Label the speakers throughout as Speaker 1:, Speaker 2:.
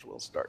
Speaker 1: which we'll start.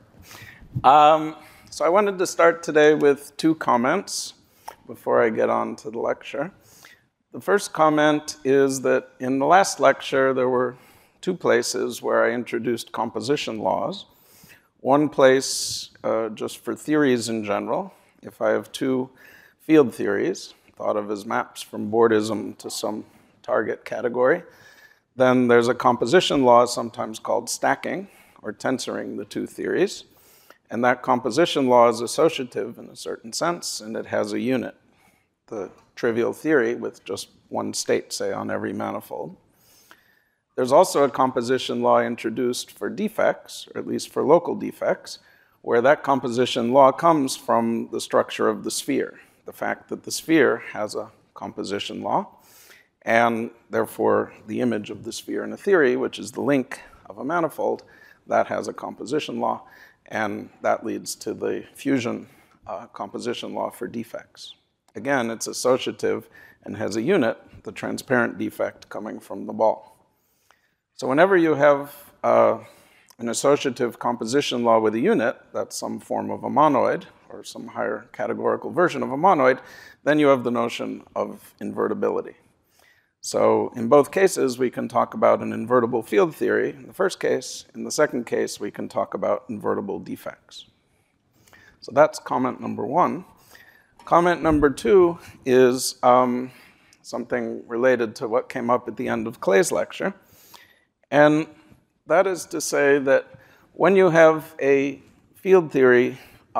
Speaker 1: So I wanted to start today with two comments before I get on to the lecture. The first comment is that in the last lecture, there were two places where I introduced composition laws. One place just for theories in general. If I have two field theories, thought of as maps from Bordism to some target category, then there's a composition law, sometimes called stacking, or tensoring the two theories. And that composition law is associative in a certain sense, and it has a unit, the trivial theory with just one state, say, on every manifold. There's also a composition law introduced for defects, or at least for local defects, where that composition law comes from the structure of the sphere, the fact that the sphere has a composition law, and therefore the image of the sphere in a theory, which is the link of a manifold, that has a composition law, and that leads to the fusion composition law for defects. Again, it's associative and has a unit, the transparent defect coming from the ball. So whenever you have an associative composition law with a unit, that's some form of a monoid, or some higher categorical version of a monoid, then you have the notion of invertibility. So in both cases, we can talk about an invertible field theory in the first case. In the second case, we can talk about invertible defects. So that's comment number one. Comment number two is something related to what came up at the end of Clay's lecture. And that is to say that when you have a field theory,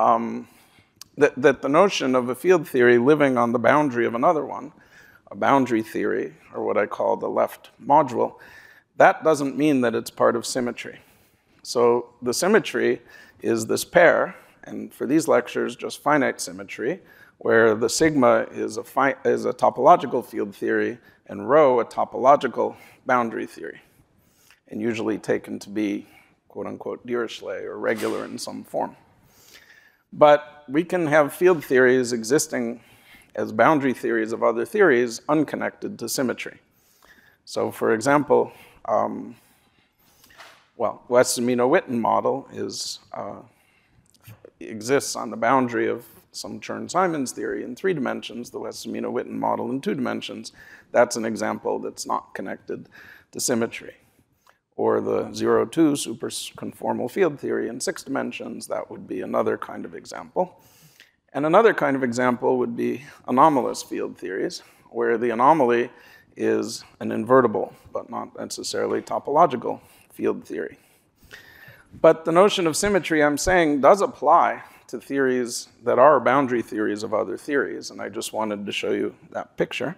Speaker 1: that the notion of a field theory living on the boundary of another one, a boundary theory, or what I call the left module, that doesn't mean that it's part of symmetry. So the symmetry is this pair, and for these lectures, just finite symmetry, where the sigma is a topological field theory and rho a topological boundary theory, and usually taken to be, quote unquote, Dirichlet, or regular in some form. But we can have field theories existing as boundary theories of other theories unconnected to symmetry. So for example, Wess-Zumino-Witten model exists on the boundary of some Chern-Simons theory in 3 dimensions, the Wess-Zumino-Witten model in 2 dimensions. That's an example that's not connected to symmetry. Or the 0-2 superconformal field theory in 6 dimensions, that would be another kind of example. And another kind of example would be anomalous field theories, where the anomaly is an invertible, but not necessarily topological field theory. But the notion of symmetry, I'm saying, does apply to theories that are boundary theories of other theories, and I just wanted to show you that picture.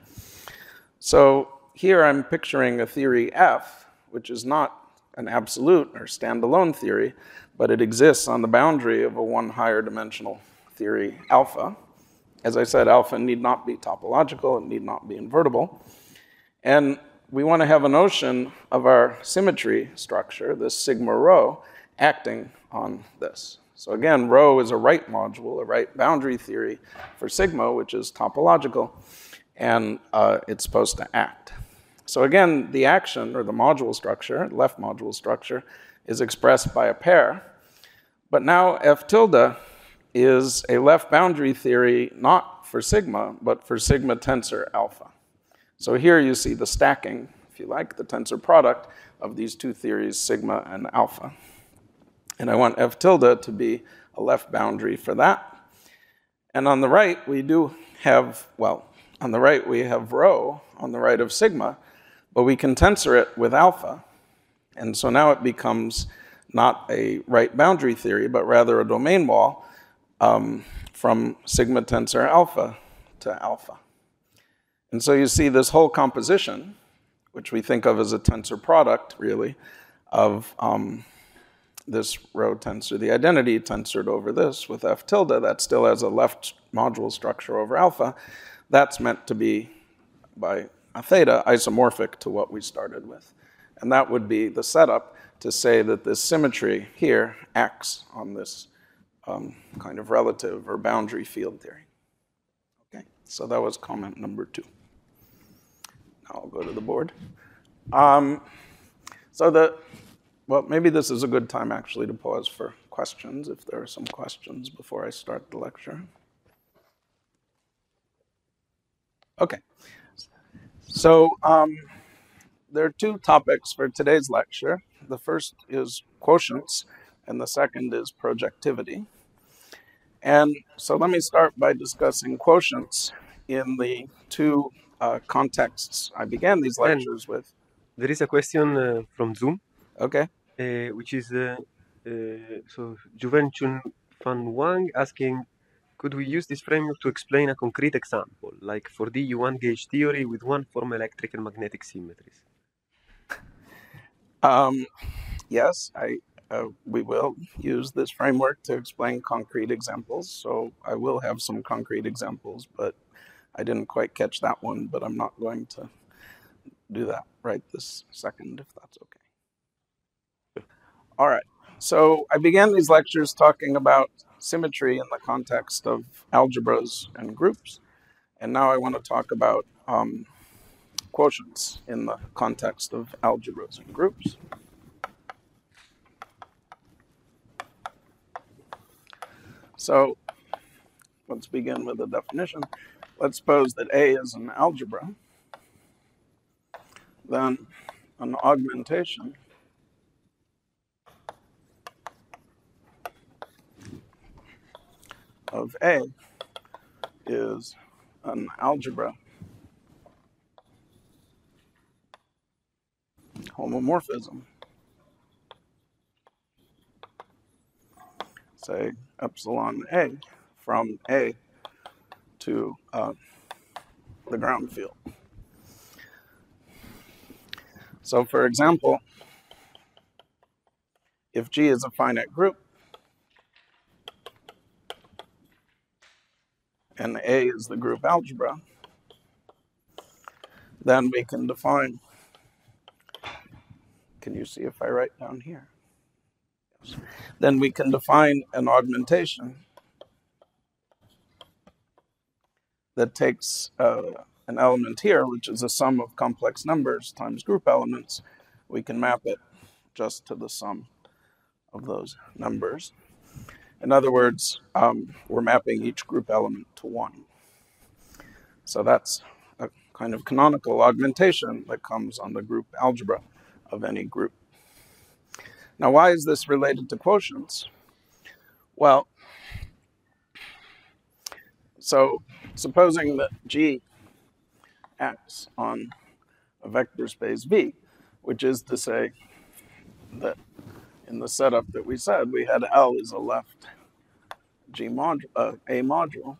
Speaker 1: So here I'm picturing a theory F, which is not an absolute or standalone theory, but it exists on the boundary of a one higher dimensional theory alpha. As I said, alpha need not be topological, it need not be invertible. And we want to have a notion of our symmetry structure, this sigma rho, acting on this. So again, rho is a right module, a right boundary theory for sigma, which is topological, and it's supposed to act. So again, the action, or the module structure, left module structure, is expressed by a pair. But now F tilde is a left boundary theory not for sigma, but for sigma tensor alpha. So here you see the stacking, if you like, the tensor product of these two theories, sigma and alpha. And I want F tilde to be a left boundary for that. And on the right, we do have, on the right we have rho on the right of sigma, but we can tensor it with alpha. And so now it becomes not a right boundary theory, but rather a domain wall from sigma tensor alpha to alpha. And so you see this whole composition, which we think of as a tensor product, really, of this rho tensor, the identity tensored over this with F tilde, that still has a left module structure over alpha. That's meant to be, by a theta, isomorphic to what we started with. And that would be the setup to say that this symmetry here acts on this kind of relative or boundary field theory. Okay, so that was comment number 2. Now I'll go to the board. Maybe this is a good time actually to pause for questions, if there are some questions before I start the lecture. Okay. So there are two topics for today's lecture. The first is quotients, and the second is projectivity. And so let me start by discussing quotients in the two contexts I began these lectures with.
Speaker 2: There is a question from Zoom,
Speaker 1: Okay.
Speaker 2: which is so Juvenchun Fan Wang asking, could we use this framework to explain a concrete example, like for the U1 gauge theory with one form electric and magnetic symmetries?
Speaker 1: Yes, we will use this framework to explain concrete examples. So I will have some concrete examples, but I didn't quite catch that one, but I'm not going to do that right this second, if that's okay. All right. So I began these lectures talking about symmetry in the context of algebras and groups. And now I want to talk about quotients in the context of algebras and groups. So let's begin with a definition. Let's suppose that A is an algebra. Then an augmentation of A is an algebra homomorphism. Say epsilon A from A to the ground field. So for example, if G is a finite group and A is the group algebra, then we can define, can you see if I write down here? Yes. Then we can define an augmentation that takes an element here, which is a sum of complex numbers times group elements. We can map it just to the sum of those numbers. In other words, we're mapping each group element to 1. So that's a kind of canonical augmentation that comes on the group algebra of any group. Now, why is this related to quotients? Well, so supposing that G acts on a vector space V, which is to say that in the setup that we said, we had L is a left G module, A module.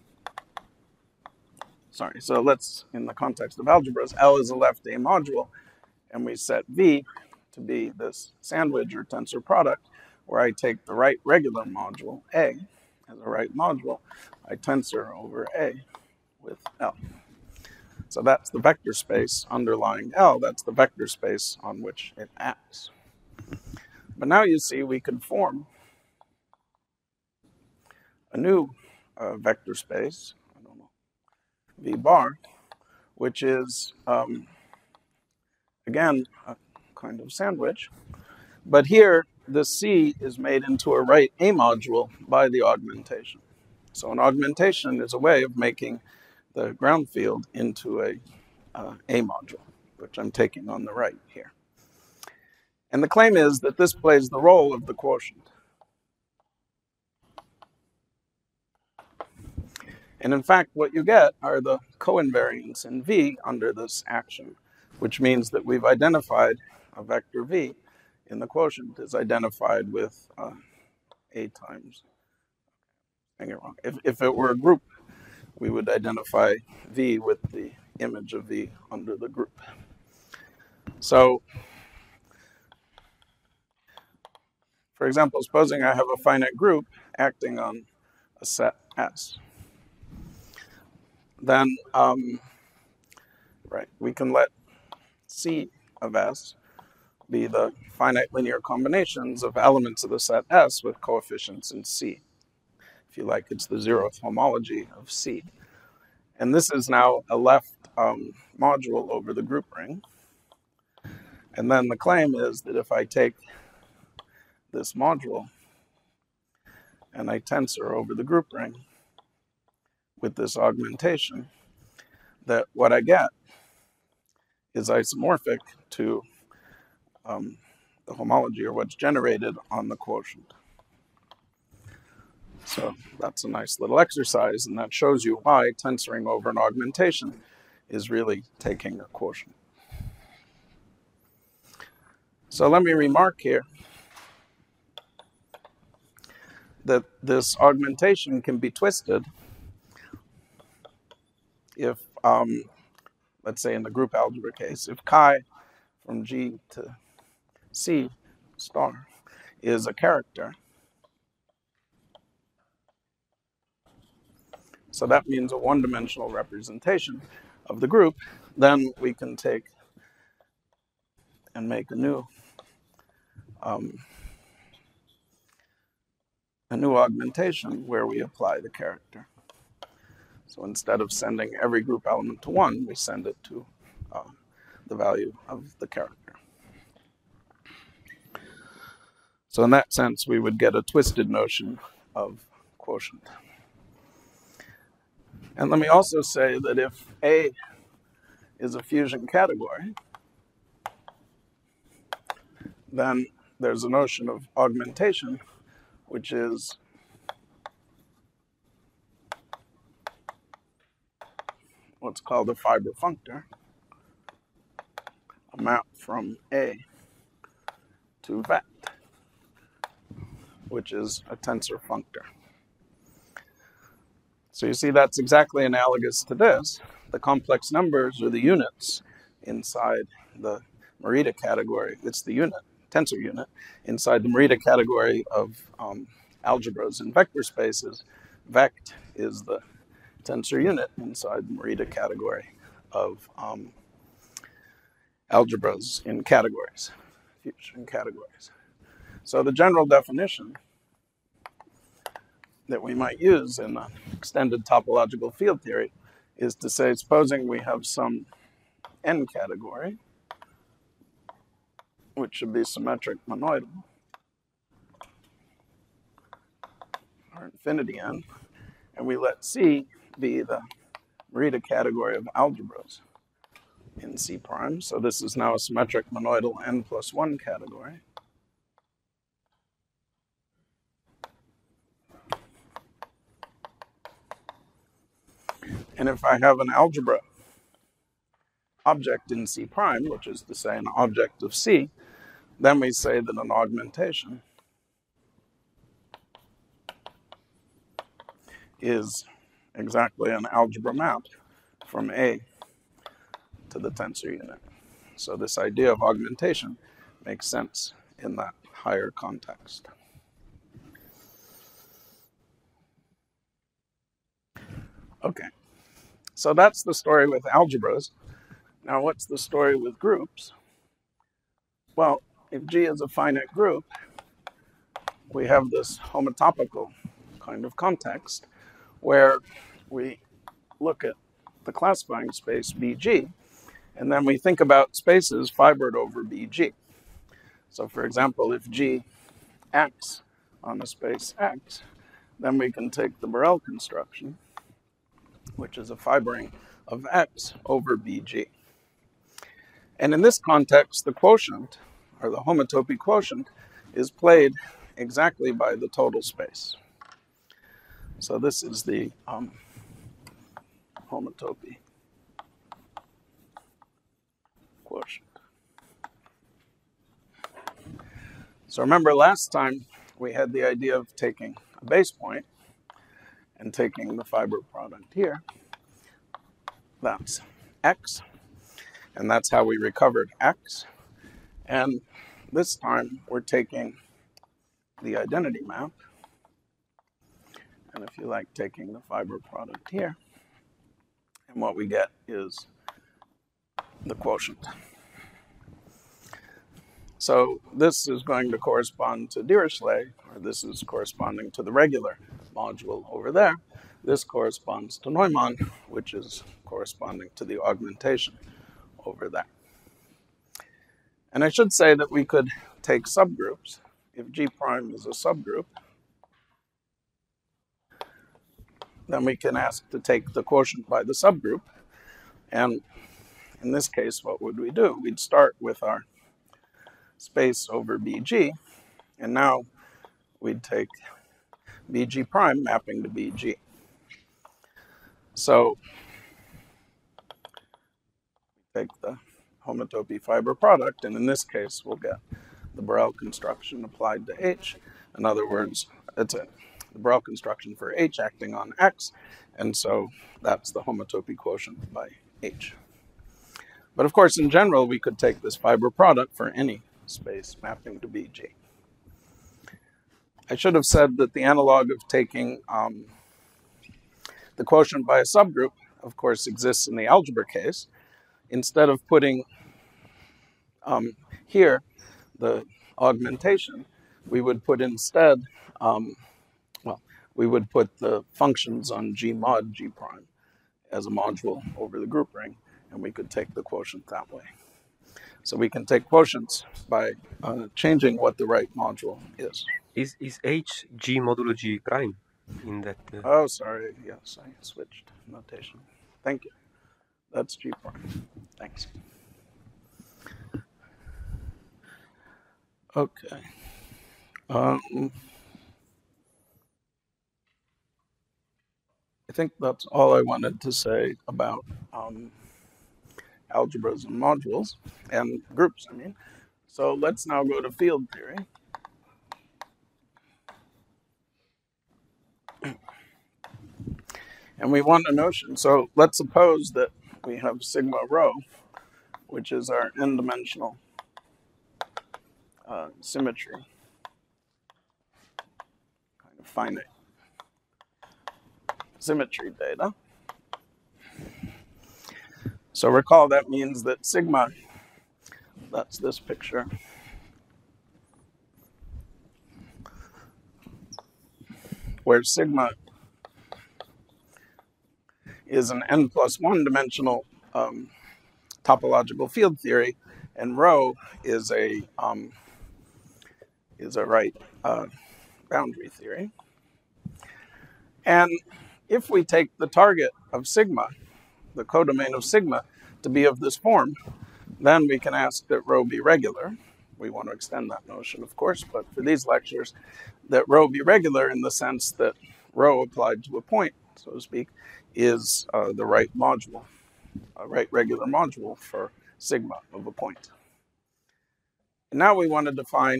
Speaker 1: Sorry, so let's, in the context of algebras, L is a left A module, and we set V to be this sandwich or tensor product, where I take the right regular module, A, as a right module, I tensor over A with L. So that's the vector space underlying L. That's the vector space on which it acts. But now you see we can form a new vector space, I don't know, V bar, which is, again, a kind of sandwich. But here, the C is made into a right A module by the augmentation. So an augmentation is a way of making the ground field into a module, which I'm taking on the right here. And the claim is that this plays the role of the quotient. And in fact, what you get are the coinvariants in V under this action, which means that we've identified a vector V in the quotient is identified with A times. If it were a group, we would identify V with the image of V under the group. So, for example, supposing I have a finite group acting on a set S, then we can let C of S be the finite linear combinations of elements of the set S with coefficients in C. If you like, it's the zeroth homology of C. And this is now a left module over the group ring. And then the claim is that if I take this module and I tensor over the group ring with this augmentation, that what I get is isomorphic to the homology, or what's generated on the quotient. So that's a nice little exercise, and that shows you why tensoring over an augmentation is really taking a quotient. So let me remark here that this augmentation can be twisted if, let's say in the group algebra case, if chi from G to C star is a character, so that means a one-dimensional representation of the group, then we can take and make a new augmentation where we apply the character. So instead of sending every group element to 1, we send it to the value of the character. So in that sense, we would get a twisted notion of quotient. And let me also say that if A is a fusion category, then there's a notion of augmentation, which is what's called a fiber functor, a map from A to vect, which is a tensor functor. So you see that's exactly analogous to this. The complex numbers are the units inside the Morita category. It's the unit, tensor unit, inside the Morita category of algebras and vector spaces. Vect is the tensor unit inside the Morita category of algebras in categories, fusion categories. So the general definition that we might use in the extended topological field theory is to say, supposing we have some n category, which should be symmetric monoidal, or infinity n, and we let C be the Morita category of algebras in C prime. So this is now a symmetric monoidal n plus 1 category. And if I have an algebra object in C prime, which is to say an object of C, then we say that an augmentation is exactly an algebra map from A to the tensor unit. So this idea of augmentation makes sense in that higher context. Okay, so that's the story with algebras. Now what's the story with groups? Well, if G is a finite group, we have this homotopical kind of context where we look at the classifying space BG, and then we think about spaces fibered over BG. So for example, if G acts on a space X, then we can take the Borel construction, which is a fibering of X over BG. And in this context, the quotient, or the homotopy quotient, is played exactly by the total space. So this is the homotopy quotient. So remember last time we had the idea of taking a base point and taking the fiber product here. That's X, and that's how we recovered X. And this time we're taking the identity map, and if you like, taking the fiber product here, and what we get is the quotient. So this is going to correspond to Dirichlet, or this is corresponding to the regular module over there. This corresponds to Neumann, which is corresponding to the augmentation over there. And I should say that we could take subgroups. If G prime is a subgroup, then we can ask to take the quotient by the subgroup. And in this case, what would we do? We'd start with our space over BG, and now we'd take BG prime mapping to BG. So take the homotopy fiber product, and in this case, we'll get the Borel construction applied to H. In other words, it's the Borel construction for H acting on X, and so that's the homotopy quotient by H. But of course, in general, we could take this fiber product for any space mapping to BG. I should have said that the analog of taking the quotient by a subgroup, of course, exists in the algebra case. Instead of putting here the augmentation, we would put instead, we would put the functions on G mod G prime as a module over the group ring, and we could take the quotient that way. So we can take quotients by changing what the right module is.
Speaker 2: Is H G modulo G prime in that?
Speaker 1: Oh, sorry. Yes, I switched notation. Thank you. That's G prime. Thanks. Okay. I think that's all I wanted to say about algebras and modules and groups, I mean. So let's now go to field theory. And we want a notion. So let's suppose that we have sigma rho, which is our n-dimensional symmetry, kind of finite symmetry data. So recall that means that sigma, that's this picture, where sigma is an n+1 dimensional topological field theory, and rho is a right boundary theory. And if we take the target of sigma, the codomain of sigma, to be of this form, then we can ask that rho be regular. We want to extend that notion, of course, but for these lectures, that rho be regular in the sense that rho applied to a point, so to speak, is the right module, a right regular module for sigma of a point. And now we want to define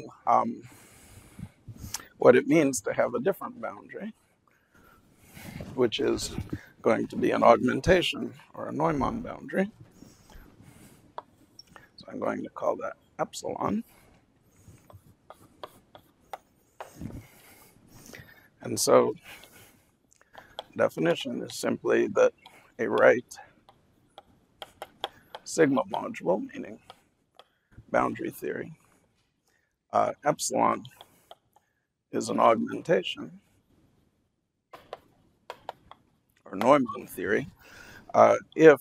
Speaker 1: what it means to have a different boundary, which is going to be an augmentation or a Neumann boundary. So I'm going to call that epsilon. And so definition is simply that a right sigma module, meaning boundary theory, epsilon is an augmentation, or Neumann theory, if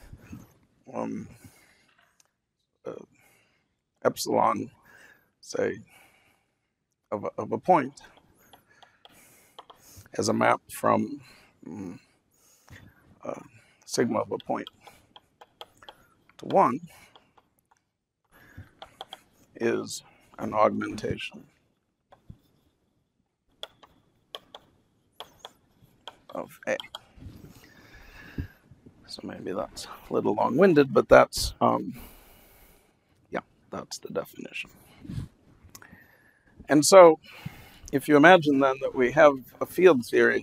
Speaker 1: epsilon, say, of a point as a map from sigma of a point to 1 is an augmentation of A. So maybe that's a little long-winded, but that's, that's the definition. And so if you imagine then that we have a field theory,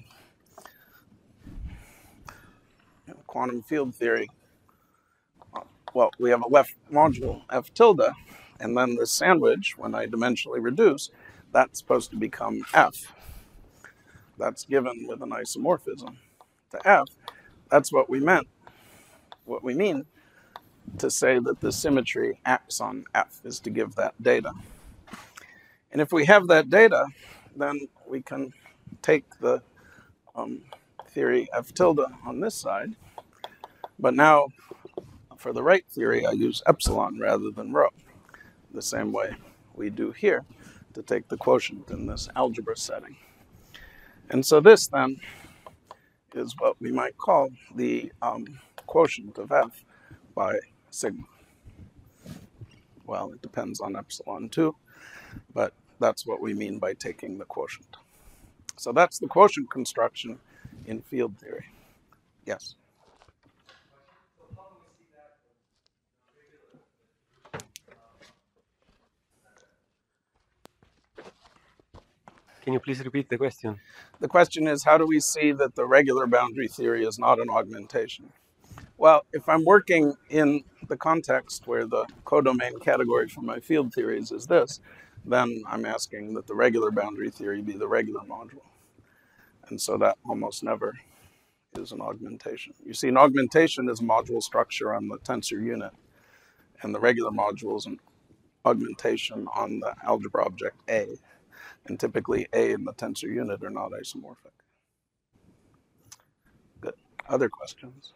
Speaker 1: quantum field theory, well, we have a left module, F tilde, and then the sandwich, when I dimensionally reduce, that's supposed to become F. That's given with an isomorphism to F. That's what we meant, what we mean to say that the symmetry acts on F, is to give that data. And if we have that data, then we can take the theory F tilde on this side. But now, for the right theory, I use epsilon rather than rho, the same way we do here to take the quotient in this algebra setting. And so this then is what we might call the quotient of f by sigma. Well, it depends on epsilon too, but that's what we mean by taking the quotient. So that's the quotient construction in field theory. Yes?
Speaker 2: Can you please repeat the question?
Speaker 1: The question is, how do we see that the regular boundary theory is not an augmentation? Well, if I'm working in the context where the codomain category for my field theories is this, then I'm asking that the regular boundary theory be the regular module. And so that almost never is an augmentation. You see, an augmentation is a module structure on the tensor unit, and the regular module is an augmentation on the algebra object A. And typically A and the tensor unit are not isomorphic. Good. Other questions?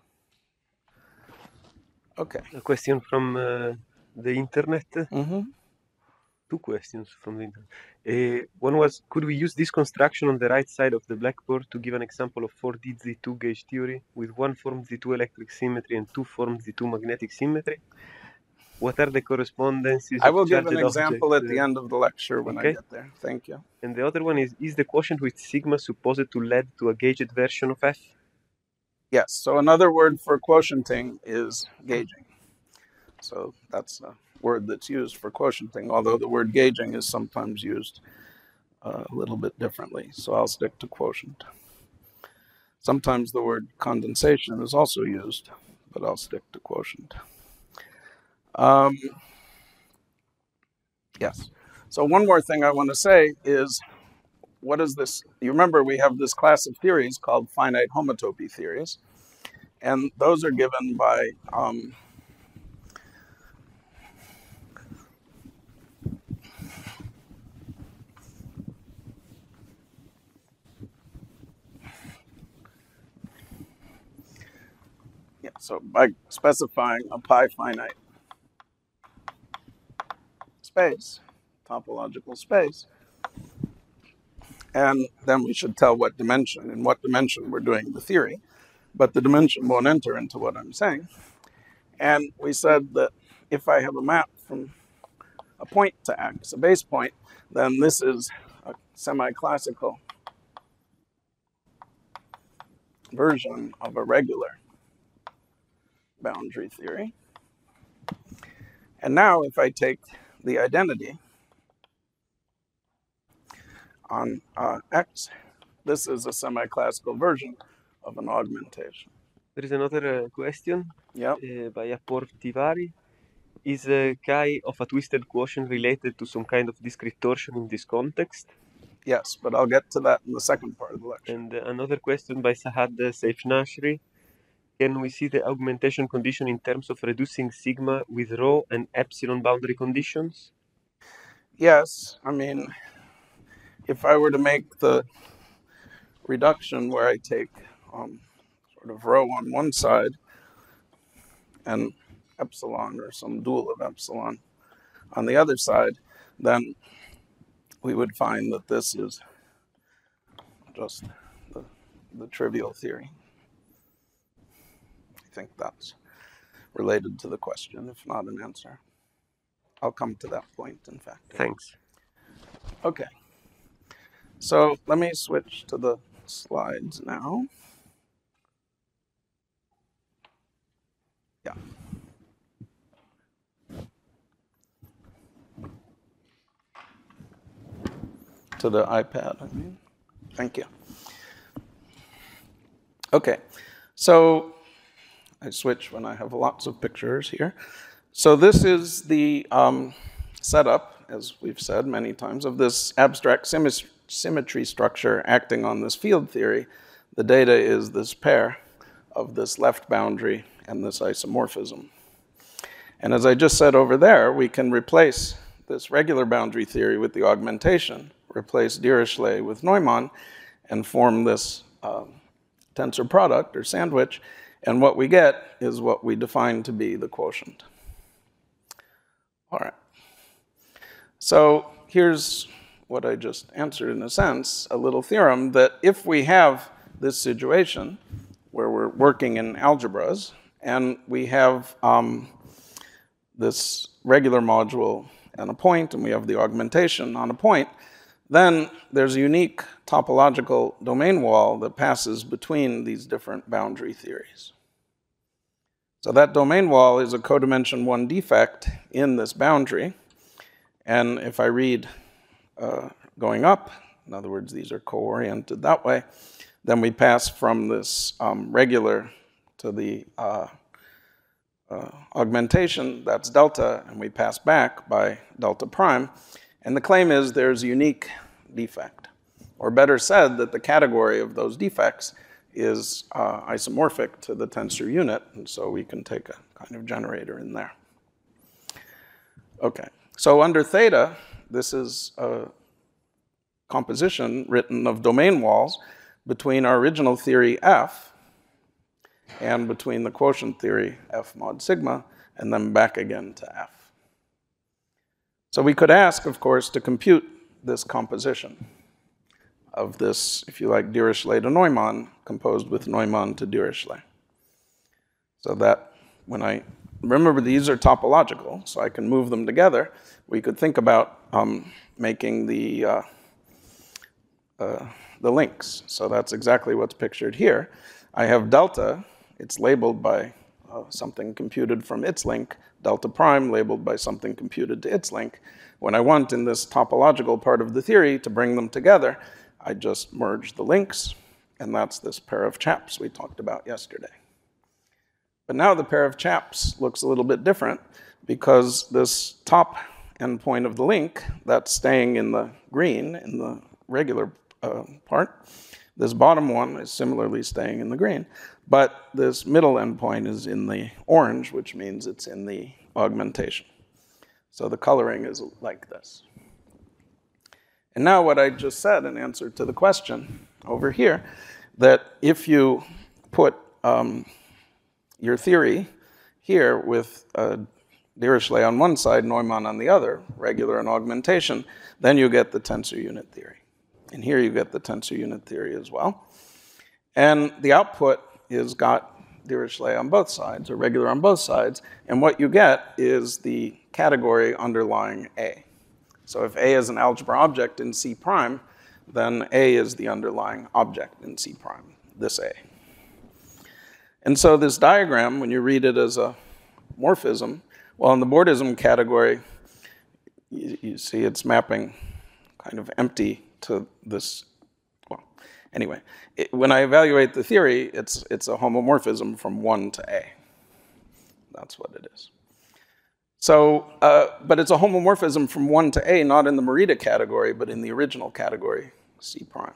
Speaker 1: Okay.
Speaker 2: A question from the internet.
Speaker 1: Mm-hmm.
Speaker 2: Two questions from the internet. One was, could we use this construction on the right side of the blackboard to give an example of 4D Z2 gauge theory with one form Z2 electric symmetry and two forms Z2 magnetic symmetry? What are the correspondences?
Speaker 1: I will give an example at the end of the lecture when
Speaker 2: okay.
Speaker 1: I get there. Thank you.
Speaker 2: And the other one is the quotient with sigma supposed to lead to a gauged version of F?
Speaker 1: Yes, so another word for quotienting is gauging. So that's a word that's used for quotienting, although the word gauging is sometimes used a little bit differently. So I'll stick to quotient. Sometimes the word condensation is also used, but I'll stick to quotient. Yes. So one more thing I want to say is, what is this? You remember we have this class of theories called finite homotopy theories, and those are given by so by specifying a pi finite space, topological space, and then we should tell what dimension, in what dimension we're doing the theory, but the dimension won't enter into what I'm saying. And we said that if I have a map from a point to X, a base point, then this is a semi-classical version of a regular boundary theory. And now if I take the identity on X, this is a semi-classical version of an augmentation.
Speaker 2: There is another question by Apor Tivari. Is chi of a twisted quotient related to some kind of discrete torsion in this context?
Speaker 1: Yes, but I'll get to that in the second part of the lecture.
Speaker 2: And another question by Sahad Seifnashri. Can we see the augmentation condition in terms of reducing sigma with rho and epsilon boundary conditions?
Speaker 1: Yes, I mean, if I were to make the reduction where I take sort of rho on one side and epsilon or some dual of epsilon on the other side, then we would find that this is just the trivial theory. I think that's related to the question, if not an answer. I'll come to that point, in fact.
Speaker 2: Thanks.
Speaker 1: Okay. So let me switch to the slides now. Yeah. To the iPad, I mean. Thank you. Okay. So I switch when I have lots of pictures here. So this is the setup, as we've said many times, of this abstract symmetry structure acting on this field theory. The data is this pair of this left boundary and this isomorphism. And as I just said over there, we can replace this regular boundary theory with the augmentation, replace Dirichlet with Neumann, and form this tensor product or sandwich. And what we get is what we define to be the quotient. All right. So here's what I just answered in a sense, a little theorem that if we have this situation where we're working in algebras, and we have this regular module and a point, and we have the augmentation on a point, then there's a unique topological domain wall that passes between these different boundary theories. So that domain wall is a codimension 1 defect in this boundary. And if I read going up, in other words, these are co-oriented that way, then we pass from this regular to the augmentation, that's delta, and we pass back by delta prime. And the claim is there's a unique defect. Or better said, that the category of those defects is isomorphic to the tensor unit, and so we can take a kind of generator in there. Okay, so under theta, this is a composition written of domain walls between our original theory F and between the quotient theory F mod sigma, and then back again to F. So we could ask, of course, to compute this composition of this, if you like, Dirichlet to Neumann, composed with Neumann to Dirichlet. So that when I remember these are topological, so I can move them together, we could think about making the links. So that's exactly what's pictured here. I have delta, it's labeled by something computed from its link, delta prime labeled by something computed to its link. When I want in this topological part of the theory to bring them together, I just merge the links, and that's this pair of chaps we talked about yesterday. But now the pair of chaps looks a little bit different because this top endpoint of the link, that's staying in the green, in the regular part. This bottom one is similarly staying in the green, but this middle endpoint is in the orange, which means it's in the augmentation. So the coloring is like this. And now what I just said in answer to the question over here, that if you put your theory here with Dirichlet on one side, Neumann on the other, regular and augmentation, then you get the tensor unit theory. And here you get the tensor unit theory as well. And the output is got Dirichlet on both sides, or regular on both sides, and what you get is the category underlying A. So if A is an algebra object in C prime, then A is the underlying object in C prime, this A. And so this diagram, when you read it as a morphism, well, in the Bordism category, you see it's mapping kind of empty to this. Well, anyway, when I evaluate the theory, it's a homomorphism from 1 to A. That's what it is. So, but it's a homomorphism from 1 to A, not in the Morita category, but in the original category, C prime.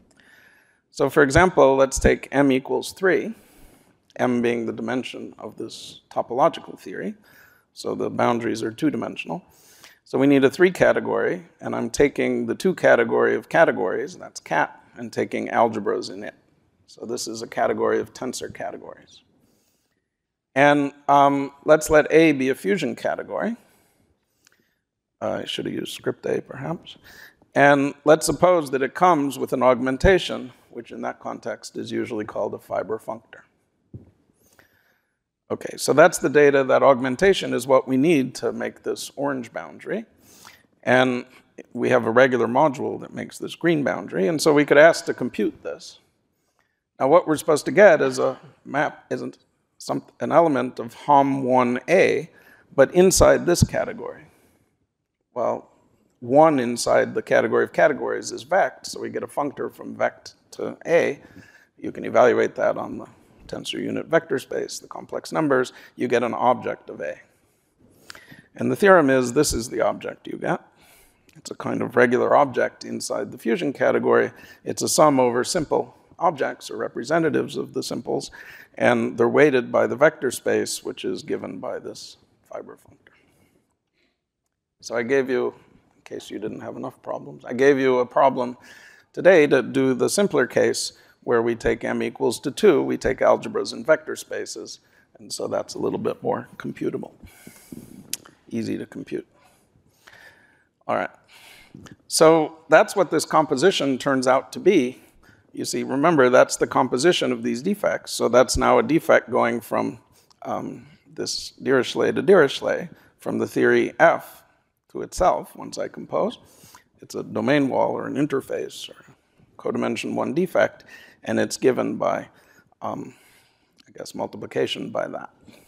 Speaker 1: So for example, let's take M equals 3, M being the dimension of this topological theory. So the boundaries are two-dimensional. So we need a 3 category, and I'm taking the 2 category of categories, that's cat, and taking algebras in it. So this is a category of tensor categories. And let's let A be a fusion category. I should have used script A, perhaps. And let's suppose that it comes with an augmentation, which in that context is usually called a fiber functor. Okay, so that's the data. That augmentation is what we need to make this orange boundary. And we have a regular module that makes this green boundary, and so we could ask to compute this. Now what we're supposed to get is a map, isn't an element of HOM1A, but inside this category. Well, 1 inside the category of categories is vect, so we get a functor from vect to A. You can evaluate that on the tensor unit vector space, the complex numbers. You get an object of A. And the theorem is this is the object you get. It's a kind of regular object inside the fusion category. It's a sum over simple objects or representatives of the simples, and they're weighted by the vector space, which is given by this fiber functor. So I gave you, in case you didn't have enough problems, I gave you a problem today to do the simpler case where we take M equals to 2, we take algebras and vector spaces, and so that's a little bit more computable, easy to compute. All right, so that's what this composition turns out to be you see, remember, that's the composition of these defects. So that's now a defect going from this Dirichlet to Dirichlet, from the theory F to itself, once I compose. It's a domain wall or an interface or codimension 1 defect, and it's given by, I guess, multiplication by that.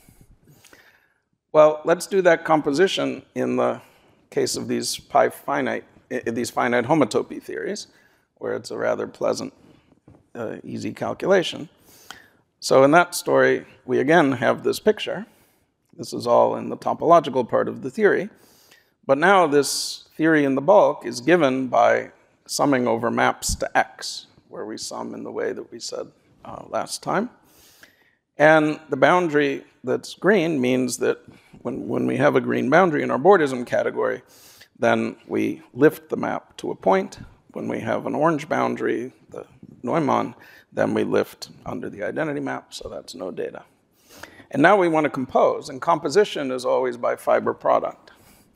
Speaker 1: Well, let's do that composition in the case of these finite homotopy theories, where it's a rather pleasant, easy calculation. So in that story, we again have this picture. This is all in the topological part of the theory. But now this theory in the bulk is given by summing over maps to X, where we sum in the way that we said last time. And the boundary that's green means that when we have a green boundary in our Bordism category, then we lift the map to a point. When we have an orange boundary, the Neumann, then we lift under the identity map, so that's no data. And now we want to compose, and composition is always by fiber product.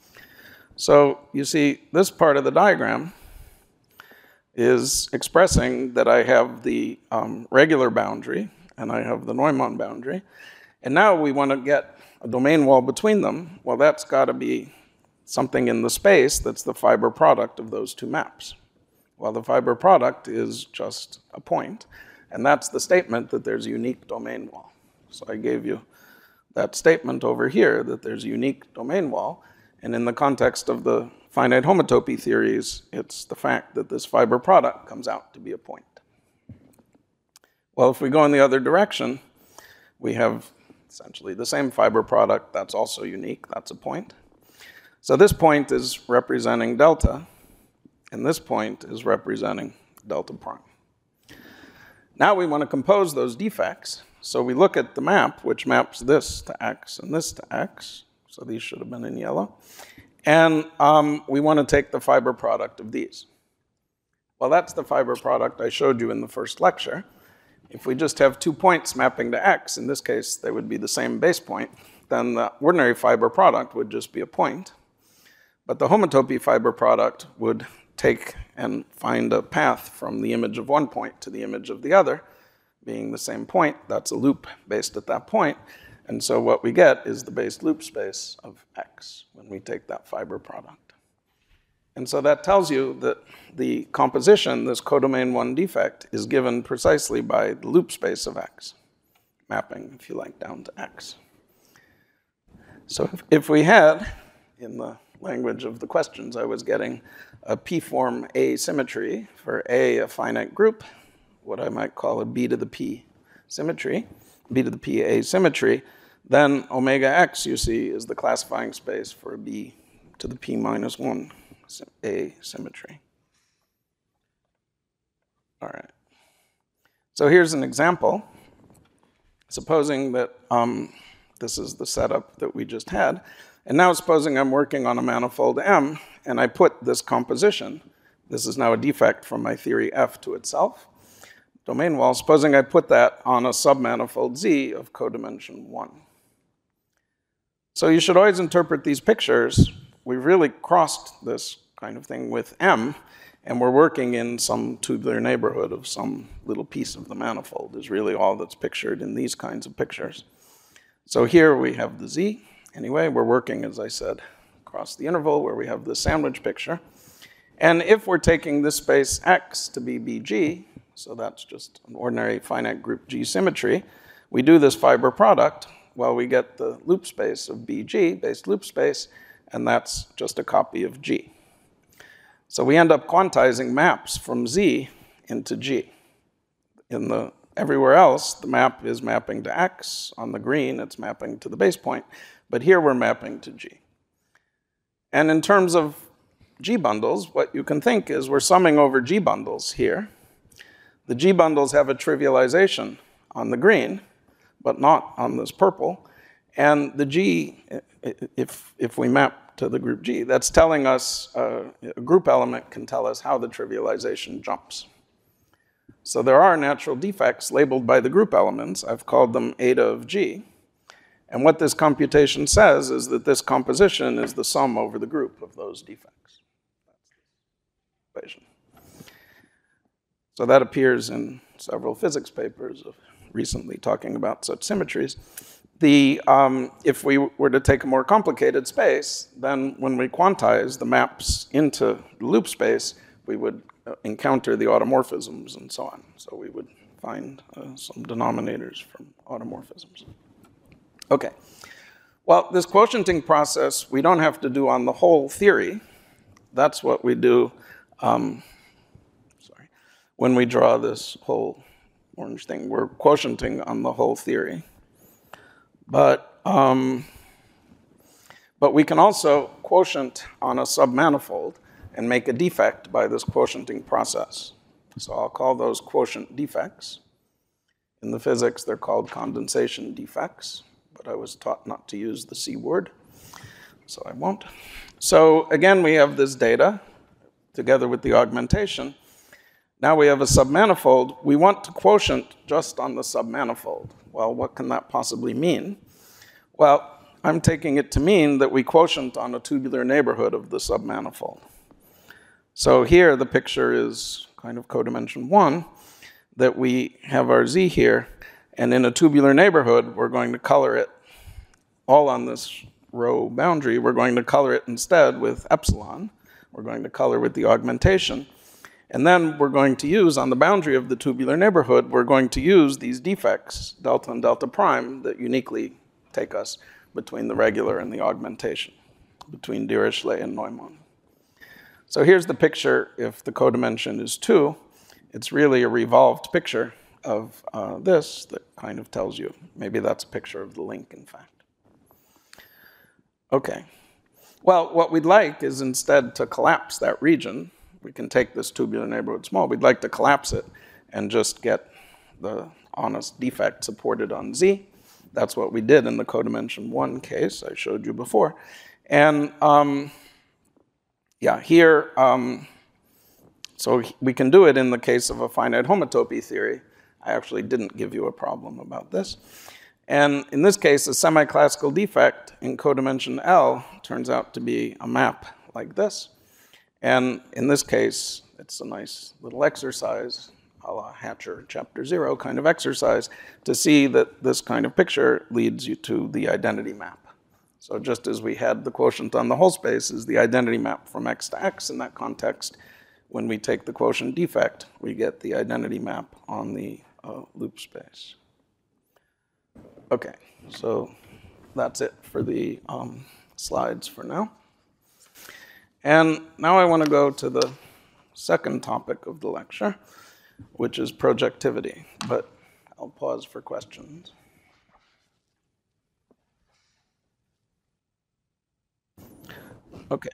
Speaker 1: So you see, this part of the diagram is expressing that I have the regular boundary, and I have the Neumann boundary. And now we want to get a domain wall between them. Well, that's got to be something in the space that's the fiber product of those two maps. Well, the fiber product is just a point, and that's the statement that there's a unique domain wall. So I gave you that statement over here that there's a unique domain wall, and in the context of the finite homotopy theories, it's the fact that this fiber product comes out to be a point. Well, if we go in the other direction, we have essentially the same fiber product that's also unique, that's a point. So this point is representing delta, and this point is representing delta prime. Now we want to compose those defects. So we look at the map, which maps this to X and this to X. So these should have been in yellow. And we want to take the fiber product of these. Well, that's the fiber product I showed you in the first lecture. If we just have 2 points mapping to X, in this case they would be the same base point, then the ordinary fiber product would just be a point. But the homotopy fiber product would take and find a path from the image of one point to the image of the other, being the same point. That's a loop based at that point. And so what we get is the based loop space of X when we take that fiber product. And so that tells you that the composition, this codomain 1 defect, is given precisely by the loop space of X, mapping, if you like, down to X. So if we had, in the language of the questions I was getting, a P-form A symmetry for A, a finite group, what I might call a B to the P symmetry, B to the P asymmetry, then omega X, you see, is the classifying space for a B to the P minus 1 asymmetry. All right. So here's an example. Supposing that this is the setup that we just had. And now supposing I'm working on a manifold M, and I put this composition. This is now a defect from my theory F to itself. Domain wall, supposing I put that on a submanifold Z of codimension 1. So you should always interpret these pictures. We've really crossed this kind of thing with M, and we're working in some tubular neighborhood of some little piece of the manifold is really all that's pictured in these kinds of pictures. So here we have the Z. Anyway, we're working, as I said, across the interval where we have the sandwich picture. And if we're taking this space X to be BG, so that's just an ordinary finite group G symmetry, we do this fiber product, well, we get the loop space of BG, based loop space, and that's just a copy of G. So we end up quantizing maps from Z into G. Everywhere else, the map is mapping to X. On the green, it's mapping to the base point. But here we're mapping to G. And in terms of G bundles, what you can think is we're summing over G bundles here. The G bundles have a trivialization on the green, but not on this purple. And the G, if we map to the group G, that's telling us, a group element can tell us how the trivialization jumps. So there are natural defects labeled by the group elements. I've called them eta of G. And what this computation says is that this composition is the sum over the group of those defects. That's the equation. So that appears in several physics papers recently talking about such symmetries. If we were to take a more complicated space, then when we quantize the maps into the loop space, we would encounter the automorphisms and so on. So we would find some denominators from automorphisms. Okay. Well, this quotienting process we don't have to do on the whole theory. That's what we do when we draw this whole orange thing. We're quotienting on the whole theory. But we can also quotient on a submanifold and make a defect by this quotienting process. So I'll call those quotient defects. In the physics, they're called condensation defects, but I was taught not to use the C word, so I won't. So again, we have this data together with the augmentation. Now we have a submanifold. We want to quotient just on the submanifold. Well, what can that possibly mean? Well, I'm taking it to mean that we quotient on a tubular neighborhood of the submanifold. So here the picture is kind of codimension 1, that we have our Z here, and in a tubular neighborhood, we're going to color it all on this row boundary. We're going to color it instead with epsilon. We're going to color with the augmentation. And then we're going to use, on the boundary of the tubular neighborhood, we're going to use these defects, delta and delta prime, that uniquely take us between the regular and the augmentation, between Dirichlet and Neumann. So here's the picture if the codimension is 2. It's really a revolved picture of this that kind of tells you. Maybe that's a picture of the link, in fact. Okay. Well, what we'd like is instead to collapse that region. We can take this tubular neighborhood small. We'd like to collapse it and just get the honest defect supported on Z. That's what we did in the codimension 1 case I showed you before. And here, so we can do it in the case of a finite homotopy theory. I actually didn't give you a problem about this. And in this case, a semi-classical defect in codimension L turns out to be a map like this. And in this case, it's a nice little exercise, a la Hatcher chapter 0 kind of exercise, to see that this kind of picture leads you to the identity map. So just as we had the quotient on the whole space is the identity map from X to X in that context, when we take the quotient defect, we get the identity map on the loop space. Okay, so that's it for the slides for now. And now I want to go to the second topic of the lecture, which is projectivity. But I'll pause for questions. Okay.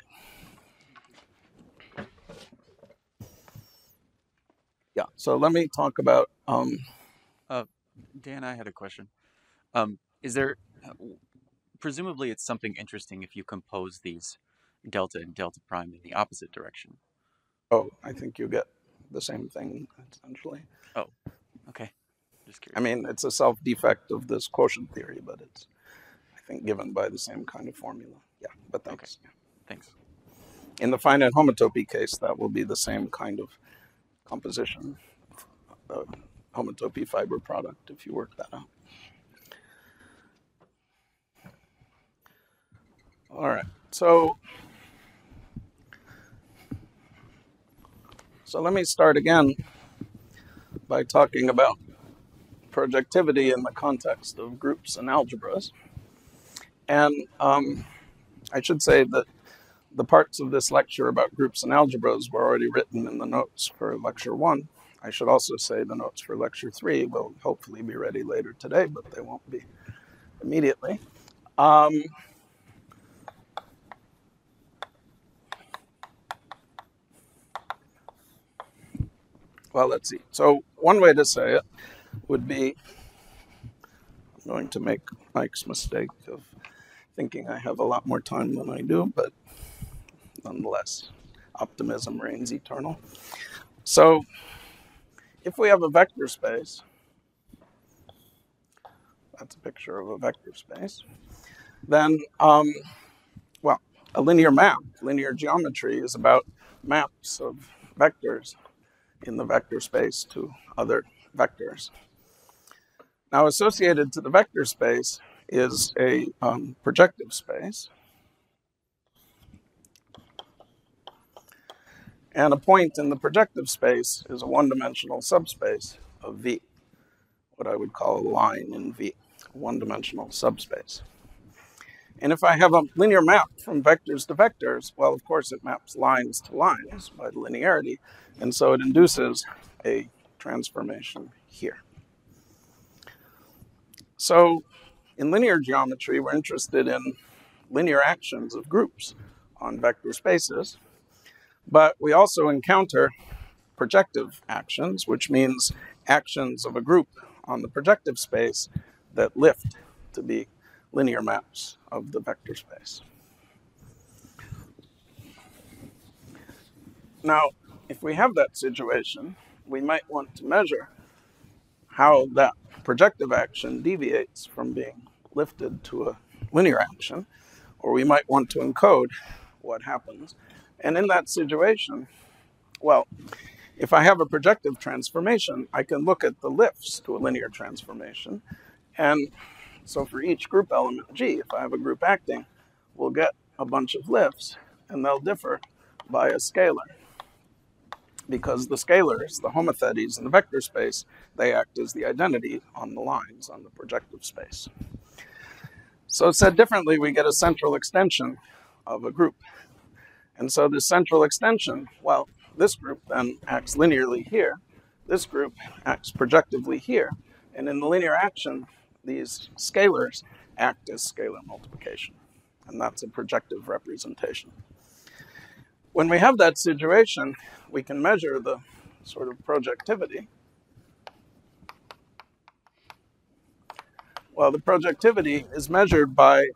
Speaker 1: Yeah, so let me talk about...
Speaker 3: Dan, I had a question. Is there, presumably it's something interesting if you compose these delta and delta prime in the opposite direction.
Speaker 1: Oh, I think you get the same thing, essentially.
Speaker 3: Oh, okay. Just curious.
Speaker 1: I mean, it's a self-defect of this quotient theory, but it's, I think, given by the same kind of formula. Yeah, but thanks.
Speaker 3: Okay, thanks.
Speaker 1: In the finite homotopy case, that will be the same kind of composition, homotopy fiber product, if you work that out. All right, so let me start again by talking about projectivity in the context of groups and algebras. And I should say that the parts of this lecture about groups and algebras were already written in the notes for lecture 1. I should also say the notes for lecture 3 will hopefully be ready later today, but they won't be immediately. Well, let's see. So one way to say it would be, I'm going to make Mike's mistake of thinking I have a lot more time than I do, but nonetheless, optimism reigns eternal. So if we have a vector space, that's a picture of a vector space, then, well, a linear map, linear geometry is about maps of vectors in the vector space to other vectors. Now, associated to the vector space is a projective space. And a point in the projective space is a one-dimensional subspace of V, what I would call a line in V, a one-dimensional subspace. And if I have a linear map from vectors to vectors, well, of course, it maps lines to lines by linearity, and so it induces a transformation here. So in linear geometry, we're interested in linear actions of groups on vector spaces, but we also encounter projective actions, which means actions of a group on the projective space that lift to be linear maps of the vector space. Now, if we have that situation, we might want to measure how that projective action deviates from being lifted to a linear action, or we might want to encode what happens. And in that situation, well, if I have a projective transformation, I can look at the lifts to a linear transformation. And so for each group element G, if I have a group acting, we'll get a bunch of lifts, and they'll differ by a scalar. Because the scalars, the homotheties in the vector space, they act as the identity on the lines on the projective space. So said differently, we get a central extension of a group. And so this central extension, well, this group then acts linearly here. This group acts projectively here. And in the linear action, these scalars act as scalar multiplication. And that's a projective representation. When we have that situation, we can measure the sort of projectivity. Well, the projectivity is measured by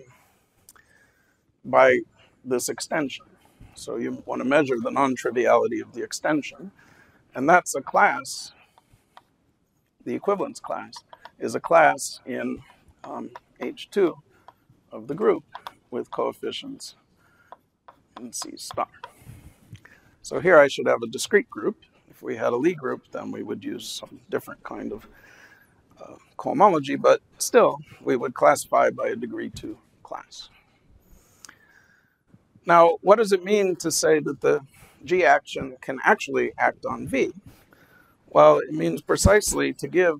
Speaker 1: this extension. So you want to measure the non-triviality of the extension. And that's a class, the equivalence class, is a class in H2 of the group with coefficients in C star. So here I should have a discrete group. If we had a Lie group, then we would use some different kind of cohomology, but still, we would classify by a degree 2 class. Now, what does it mean to say that the G action can actually act on V? Well, it means precisely to give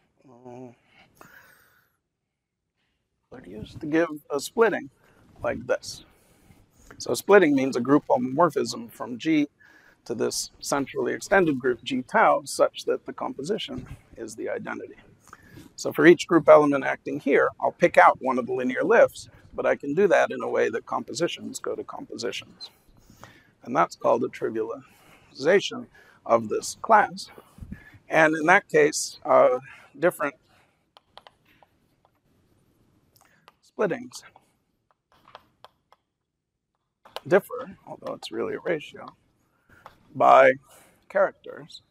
Speaker 1: a splitting like this. So splitting means a group homomorphism from G to this centrally extended group G tau such that the composition is the identity. So for each group element acting here, I'll pick out one of the linear lifts, but I can do that in a way that compositions go to compositions. And that's called a trivialization of this class. And in that case, different splittings differ, although it's really a ratio, by characters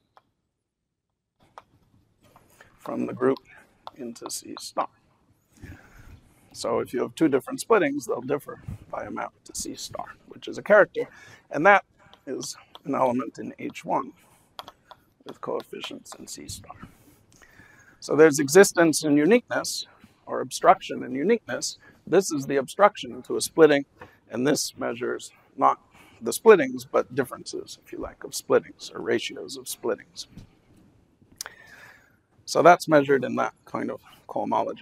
Speaker 1: from the group into C star. So if you have two different splittings, they'll differ by a map to C star, which is a character. And that is an element in H1 with coefficients in C star. So there's existence and uniqueness, or obstruction and uniqueness. This is the obstruction to a splitting, and this measures not the splittings, but differences, if you like, of splittings, or ratios of splittings. So that's measured in that kind of cohomology.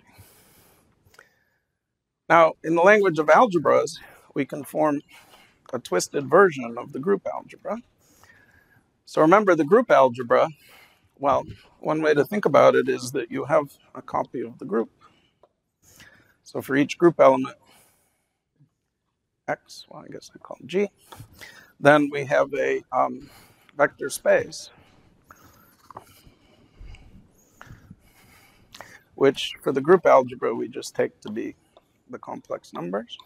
Speaker 1: Now, in the language of algebras, we can form a twisted version of the group algebra. So remember the group algebra, well, one way to think about it is that you have a copy of the group. So for each group element, X, well, I guess I call it G, then we have a vector space, which for the group algebra, we just take to be the complex numbers.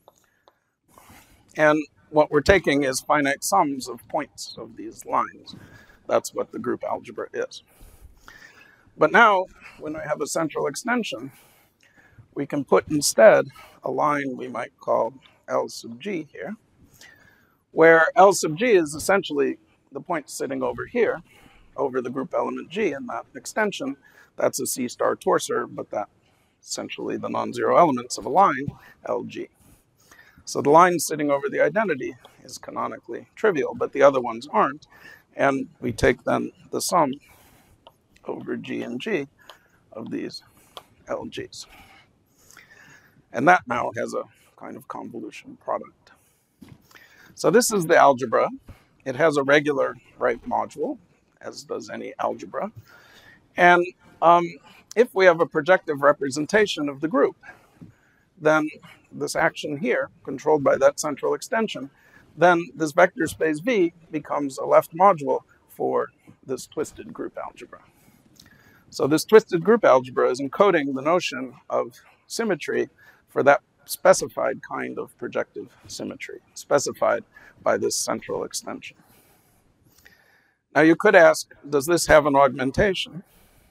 Speaker 1: And what we're taking is finite sums of points of these lines. That's what the group algebra is. But now, when I have a central extension, we can put instead a line we might call L sub G here, where L sub G is essentially the point sitting over here, over the group element G in that extension, that's a C star torsor, but that's essentially the non-zero elements of a line, LG. So the line sitting over the identity is canonically trivial, but the other ones aren't. And we take then the sum over G and G of these LGs. And that now has a kind of convolution product. So this is the algebra. It has a regular right module, as does any algebra. And if we have a projective representation of the group, then this action here, controlled by that central extension, then this vector space V becomes a left module for this twisted group algebra. So this twisted group algebra is encoding the notion of symmetry for that specified kind of projective symmetry, specified by this central extension. Now you could ask, does this have an augmentation?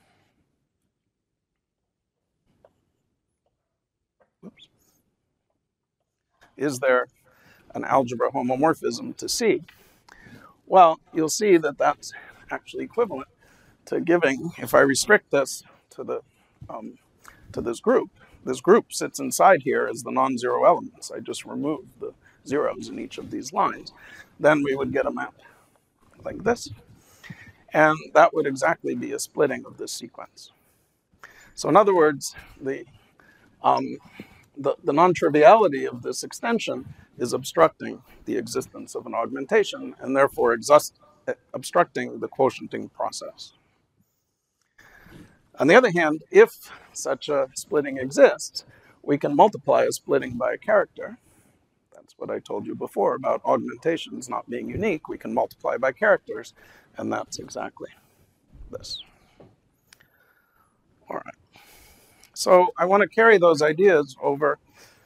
Speaker 1: Oops. Is there an algebra homomorphism to C? Well, you'll see that that's actually equivalent to giving, if I restrict this to this group sits inside here as the non-zero elements. I just remove the zeros in each of these lines. Then we would get a map like this. And that would exactly be a splitting of this sequence. So in other words, the non-triviality of this extension is obstructing the existence of an augmentation and therefore obstructing the quotienting process. On the other hand, if such a splitting exists, we can multiply a splitting by a character. That's what I told you before about augmentations not being unique. We can multiply by characters, and that's exactly this. All right. So I want to carry those ideas over.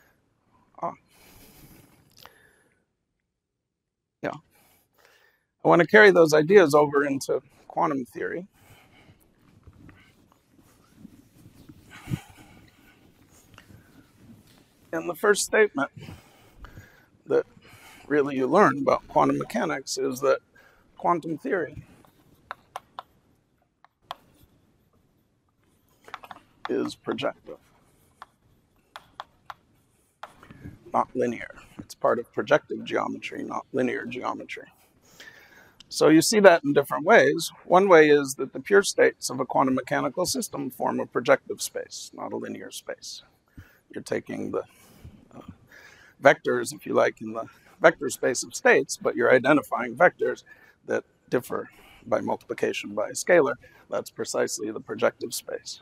Speaker 1: I want to carry those ideas over into quantum theory. And the first statement that really you learn about quantum mechanics is that quantum theory is projective, not linear. It's part of projective geometry, not linear geometry. So you see that in different ways. One way is that the pure states of a quantum mechanical system form a projective space, not a linear space. You're taking the vectors, if you like, in the vector space of states, but you're identifying vectors that differ by multiplication by a scalar. That's precisely the projective space.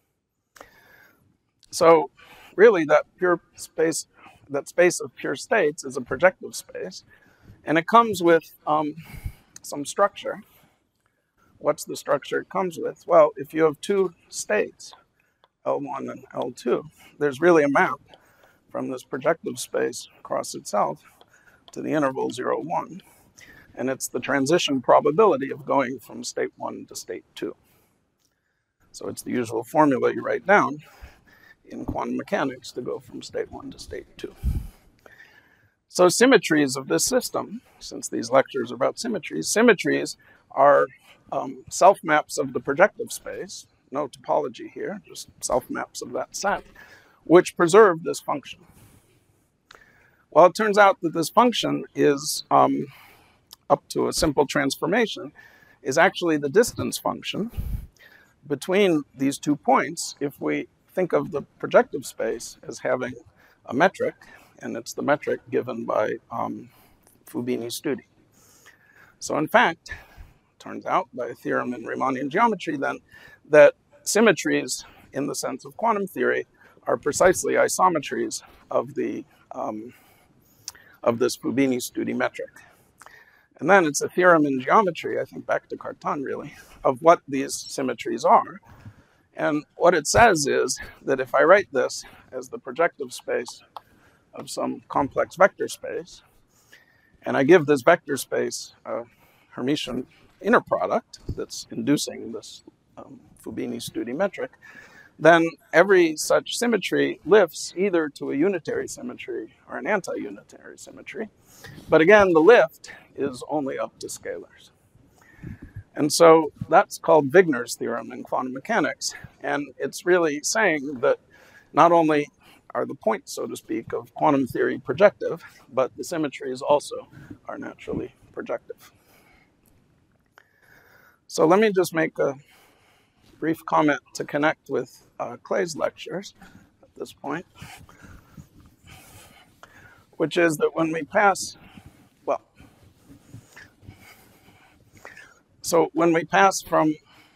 Speaker 1: So really that pure space, that space of pure states is a projective space, and it comes with some structure. What's the structure it comes with? Well, if you have two states, L1 and L2, there's really a map from this projective space across itself to the interval 0, 1. And it's the transition probability of going from state 1 to state 2. So it's the usual formula you write down in quantum mechanics to go from state 1 to state 2. So symmetries of this system, since these lectures are about symmetries are self-maps of the projective space, no topology here, just self-maps of that set, which preserve this function. Well, it turns out that this function is, up to a simple transformation, is actually the distance function between these 2 points if we think of the projective space as having a metric, and it's the metric given by Fubini-Studi. So in fact, turns out by a theorem in Riemannian geometry then, that symmetries in the sense of quantum theory are precisely isometries of the of this Fubini-Studi metric. And then it's a theorem in geometry, I think back to Cartan really, of what these symmetries are. And what it says is that if I write this as the projective space of some complex vector space, and I give this vector space a Hermitian inner product that's inducing this Fubini-Studi metric, then every such symmetry lifts either to a unitary symmetry or an anti-unitary symmetry. But again, the lift is only up to scalars. And so that's called Wigner's theorem in quantum mechanics. And it's really saying that not only are the points, so to speak, of quantum theory projective, but the symmetries also are naturally projective. So let me just make a brief comment to connect with Clay's lectures at this point, which is that when we pass, well, so when we pass from,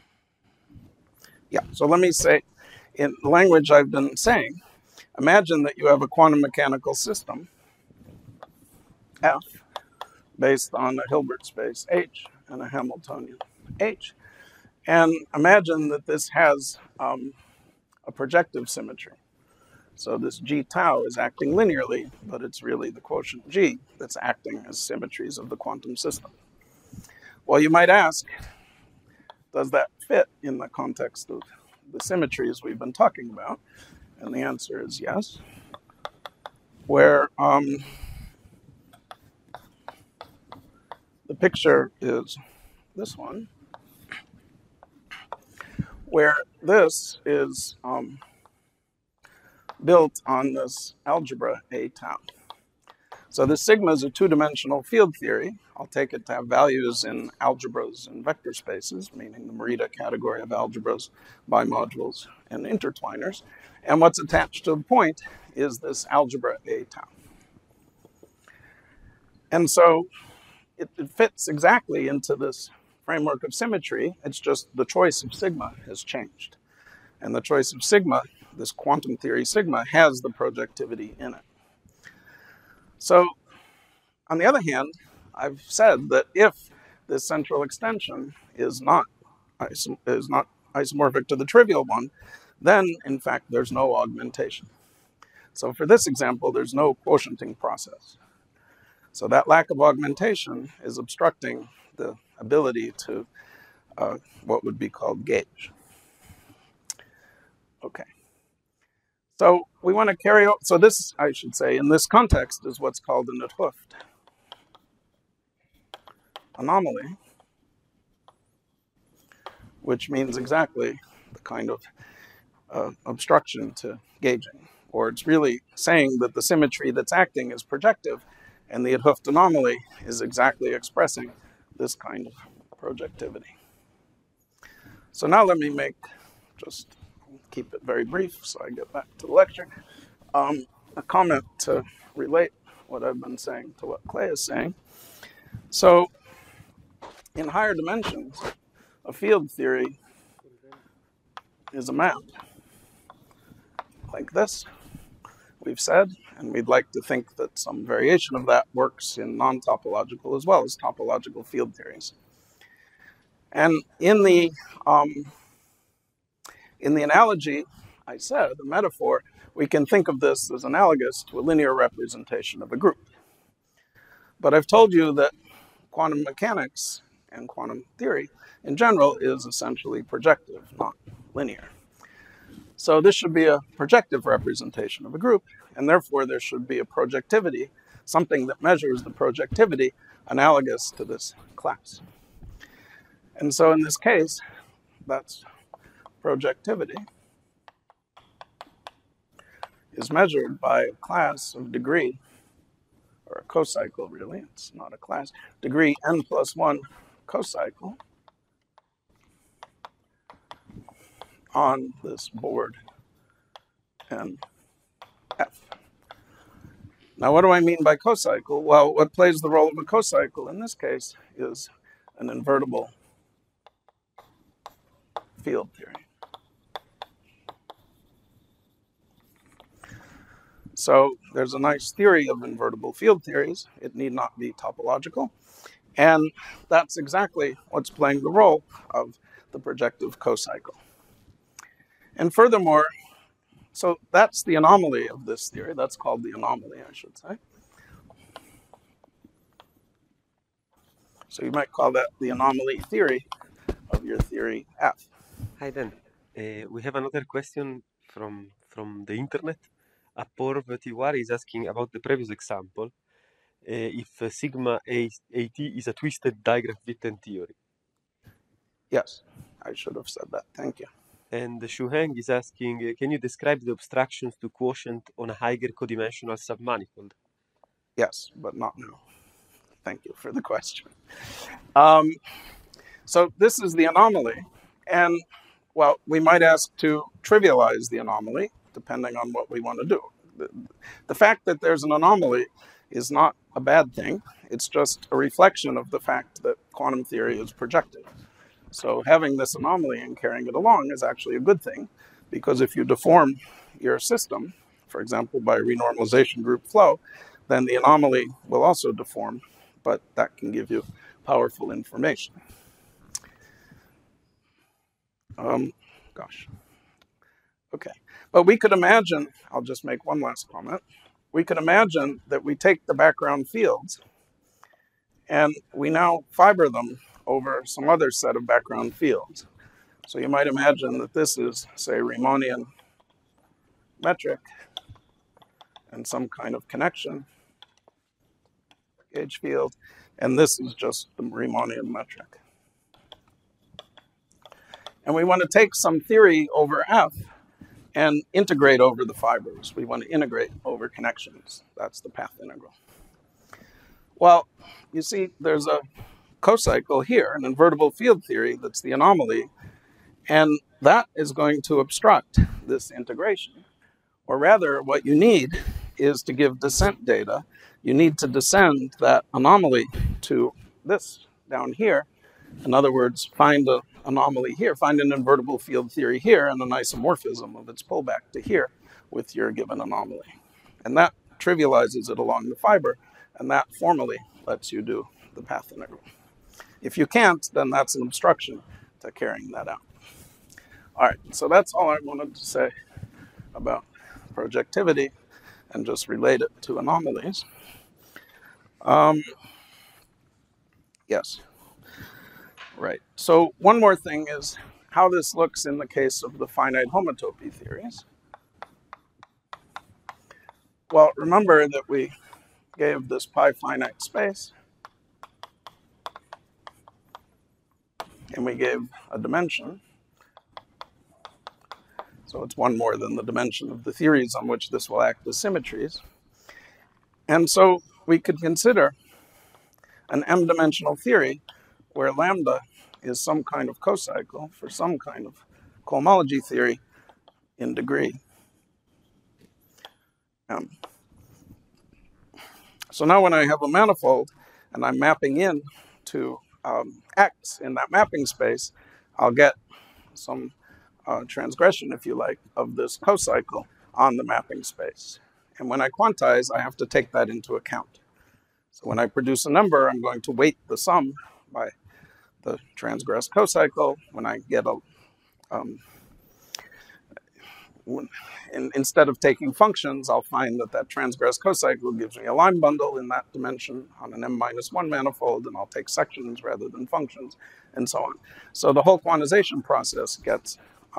Speaker 1: so let me say, in the language I've been saying, imagine that you have a quantum mechanical system, F, based on a Hilbert space H and a Hamiltonian H. And imagine that this has a projective symmetry. So this G tau is acting linearly, but it's really the quotient G that's acting as symmetries of the quantum system. Well, you might ask, does that fit in the context of the symmetries we've been talking about? And the answer is yes. Where the picture is this one, where this is built on this algebra A tau. So the sigma is a two-dimensional field theory. I'll take it to have values in algebras and vector spaces, meaning the Morita category of algebras, bimodules, and intertwiners. And what's attached to the point is this algebra A tau. And so it fits exactly into this framework of symmetry. It's just the choice of sigma has changed. And the choice of sigma, this quantum theory sigma, has the projectivity in it. So, on the other hand, I've said that if this central extension is not isomorphic to the trivial one, then, in fact, there's no augmentation. So for this example, there's no quotienting process. So that lack of augmentation is obstructing the ability to what would be called gauge. Okay. So we want to carry out, so this, I should say, in this context is what's called an 't Hooft anomaly, which means exactly the kind of obstruction to gauging. Or it's really saying that the symmetry that's acting is projective, and the 't Hooft anomaly is exactly expressing this kind of projectivity. So now let me just keep it very brief so I get back to the lecture, a comment to relate what I've been saying to what Clay is saying. So in higher dimensions, a field theory is a map like this, we've said, and we'd like to think that some variation of that works in non-topological as well as topological field theories. And in the analogy I said, the metaphor, we can think of this as analogous to a linear representation of a group. But I've told you that quantum mechanics and quantum theory in general is essentially projective, not linear. So this should be a projective representation of a group, and therefore there should be a projectivity, something that measures the projectivity analogous to this class. And so in this case, that's projectivity is measured by a class of degree, or a cocycle really, it's not a class, degree n+1 cocycle on this board NF. Now what do I mean by cocycle? Well, what plays the role of a cocycle in this case is an invertible field theory. So there's a nice theory of invertible field theories. It need not be topological. And that's exactly what's playing the role of the projective cocycle. And furthermore, so that's the anomaly of this theory. That's called the anomaly, I should say. So you might call that the anomaly theory of your theory F.
Speaker 2: Hi, Dan. We have another question from the internet. Apoorv Tiwari is asking about the previous example, if sigma AT is a twisted digraph Witten theory.
Speaker 1: Yes, I should have said that. Thank you.
Speaker 2: And the Shuheng is asking, can you describe the abstractions to quotient on a Higher codimensional submanifold?
Speaker 1: Yes, but not now. Thank you for the question. So this is the anomaly. And, well, we might ask to trivialize the anomaly, depending on what we want to do. The fact that there's an anomaly is not a bad thing. It's just a reflection of the fact that quantum theory is projective. So having this anomaly and carrying it along is actually a good thing, because if you deform your system, for example, by renormalization group flow, then the anomaly will also deform, but that can give you powerful information. Okay. But we could imagine, I'll just make one last comment. We could imagine that we take the background fields and we now fiber them over some other set of background fields. So you might imagine that this is, say, Riemannian metric and some kind of connection gauge field, and this is just the Riemannian metric. And we want to take some theory over F and integrate over the fibers. We want to integrate over connections. That's the path integral. Well, you see, there's a cocycle here, an invertible field theory that's the anomaly, and that is going to obstruct this integration. Or rather, what you need is to give descent data. You need to descend that anomaly to this down here. In other words, find an anomaly here, find an invertible field theory here, and an isomorphism of its pullback to here with your given anomaly. And that trivializes it along the fiber, and that formally lets you do the path integral. If you can't, then that's an obstruction to carrying that out. All right, so that's all I wanted to say about projectivity and just relate it to anomalies. Yes. Right. So one more thing is how this looks in the case of the finite homotopy theories. Well, remember that we gave this pi finite space, and we gave a dimension. So it's one more than the dimension of the theories on which this will act as symmetries. And so we could consider an m-dimensional theory where lambda is some kind of cocycle for some kind of cohomology theory in degree. So now when I have a manifold and I'm mapping in to X in that mapping space, I'll get some transgression, if you like, of this cocycle on the mapping space. And when I quantize, I have to take that into account. So when I produce a number, I'm going to weight the sum by the transgress cocycle. When I get a, instead of taking functions, I'll find that that transgress cocycle gives me a line bundle in that dimension on an m-1 manifold, and I'll take sections rather than functions, and so on. So the whole quantization process gets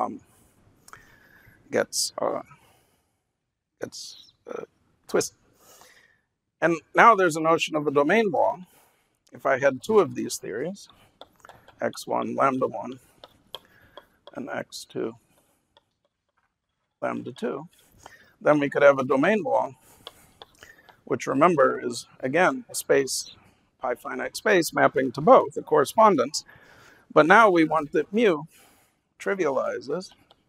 Speaker 1: twisted. And now there's a notion of a domain wall. If I had two of these theories, x1, lambda 1, and x2, lambda 2, then we could have a domain wall, which remember is, again, a space, pi finite space mapping to both, a correspondence. But now we want that mu trivializes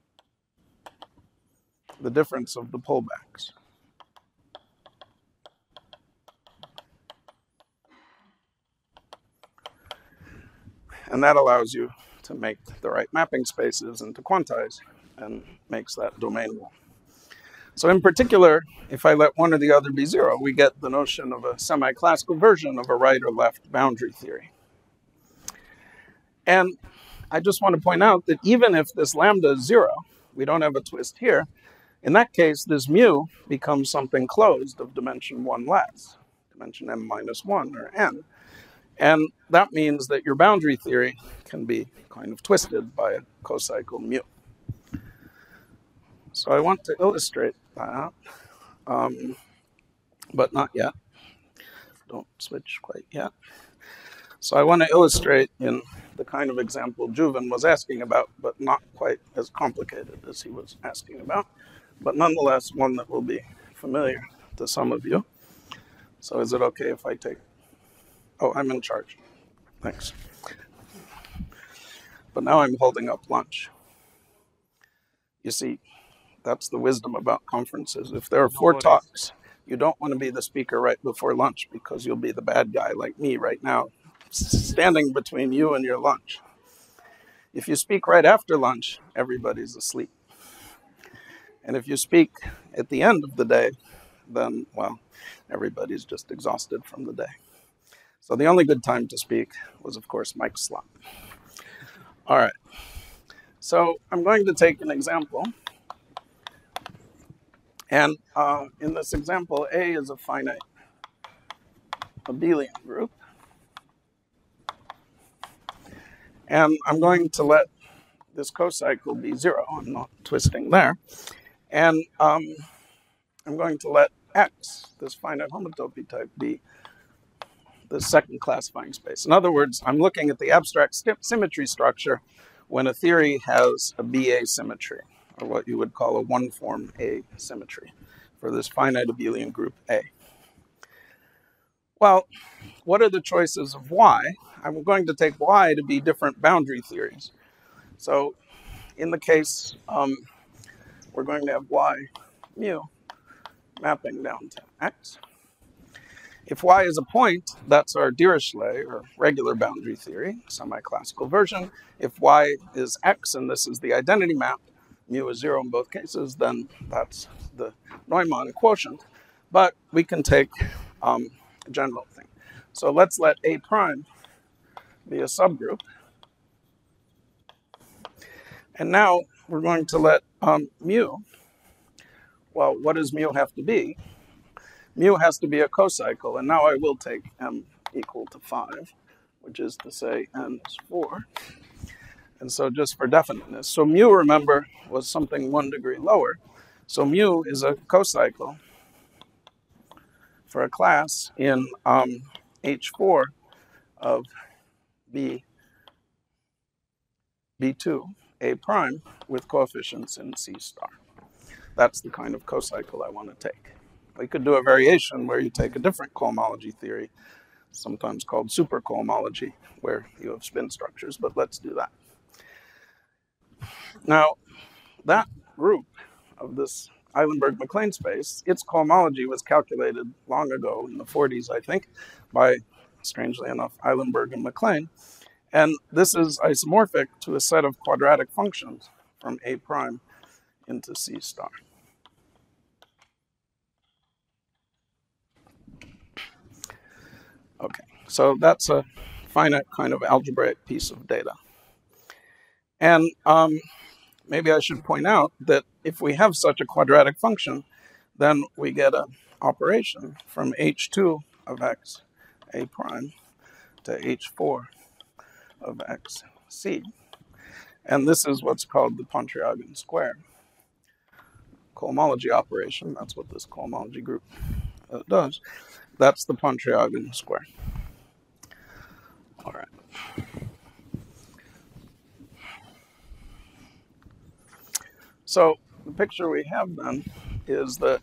Speaker 1: the difference of the pullbacks. And that allows you to make the right mapping spaces and to quantize, and makes that domain wall. So in particular, if I let one or the other be zero, we get the notion of a semi-classical version of a right or left boundary theory. And I just want to point out that even if this lambda is zero, we don't have a twist here, in that case, this mu becomes something closed of dimension 1 less, dimension m-1 or n. And that means that your boundary theory can be kind of twisted by a cocycle mu. So I want to illustrate that, but not yet. Don't switch quite yet. So I want to illustrate in the kind of example Juven was asking about, but not quite as complicated as he was asking about, but nonetheless one that will be familiar to some of you. So is it okay if I take... Oh, I'm in charge. Thanks. But now I'm holding up lunch. You see, that's the wisdom about conferences. If there are 4 talks, you don't want to be the speaker right before lunch because you'll be the bad guy like me right now, standing between you and your lunch. If you speak right after lunch, everybody's asleep. And if you speak at the end of the day, then, well, everybody's just exhausted from the day. So the only good time to speak was, of course, Mike's slot. All right. So I'm going to take an example. And in this example, A is a finite abelian group. And I'm going to let this cocycle be 0. I'm not twisting there. And I'm going to let X, this finite homotopy type, be the second classifying space. In other words, I'm looking at the abstract symmetry structure when a theory has a B asymmetry, or what you would call a one-form A symmetry for this finite abelian group A. Well, what are the choices of Y? I'm going to take Y to be different boundary theories. So in the case, we're going to have Y mu mapping down to X. If Y is a point, that's our Dirichlet, or regular boundary theory, semi-classical version. If Y is X, and this is the identity map, mu is 0 in both cases, then that's the Neumann quotient. But we can take a general thing. So let's let A prime be a subgroup. And now we're going to let mu, well, what does mu have to be? Mu has to be a cocycle, and now I will take m equal to 5, which is to say n is 4. And so just for definiteness, so mu, remember, was something 1 degree lower. So mu is a cocycle for a class in H4 of B2, A prime, with coefficients in C star. That's the kind of cocycle I want to take. We could do a variation where you take a different cohomology theory, sometimes called supercohomology, where you have spin structures, but let's do that. Now, that group of this Eilenberg-MacLane space, its cohomology was calculated long ago, in the 40s, I think, by, strangely enough, Eilenberg and MacLane. And this is isomorphic to a set of quadratic functions from A prime into C star. Okay, so that's a finite kind of algebraic piece of data. And maybe I should point out that if we have such a quadratic function, then we get an operation from H2 of X, A prime, to H4 of X, C. And this is what's called the Pontryagin square cohomology operation. That's what this cohomology group does. That's the Pontryagin square. All right. So the picture we have then is that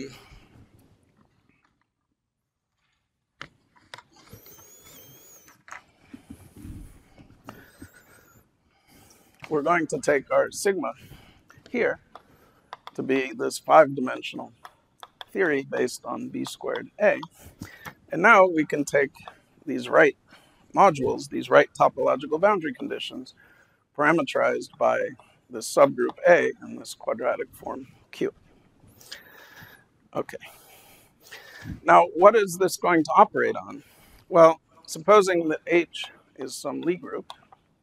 Speaker 1: we're going to take our sigma here to be this 5-dimensional theory based on B squared A. And now we can take these right modules, these right topological boundary conditions, parameterized by this subgroup A and this quadratic form Q. Okay. Now, what is this going to operate on? Well, supposing that H is some Lie group,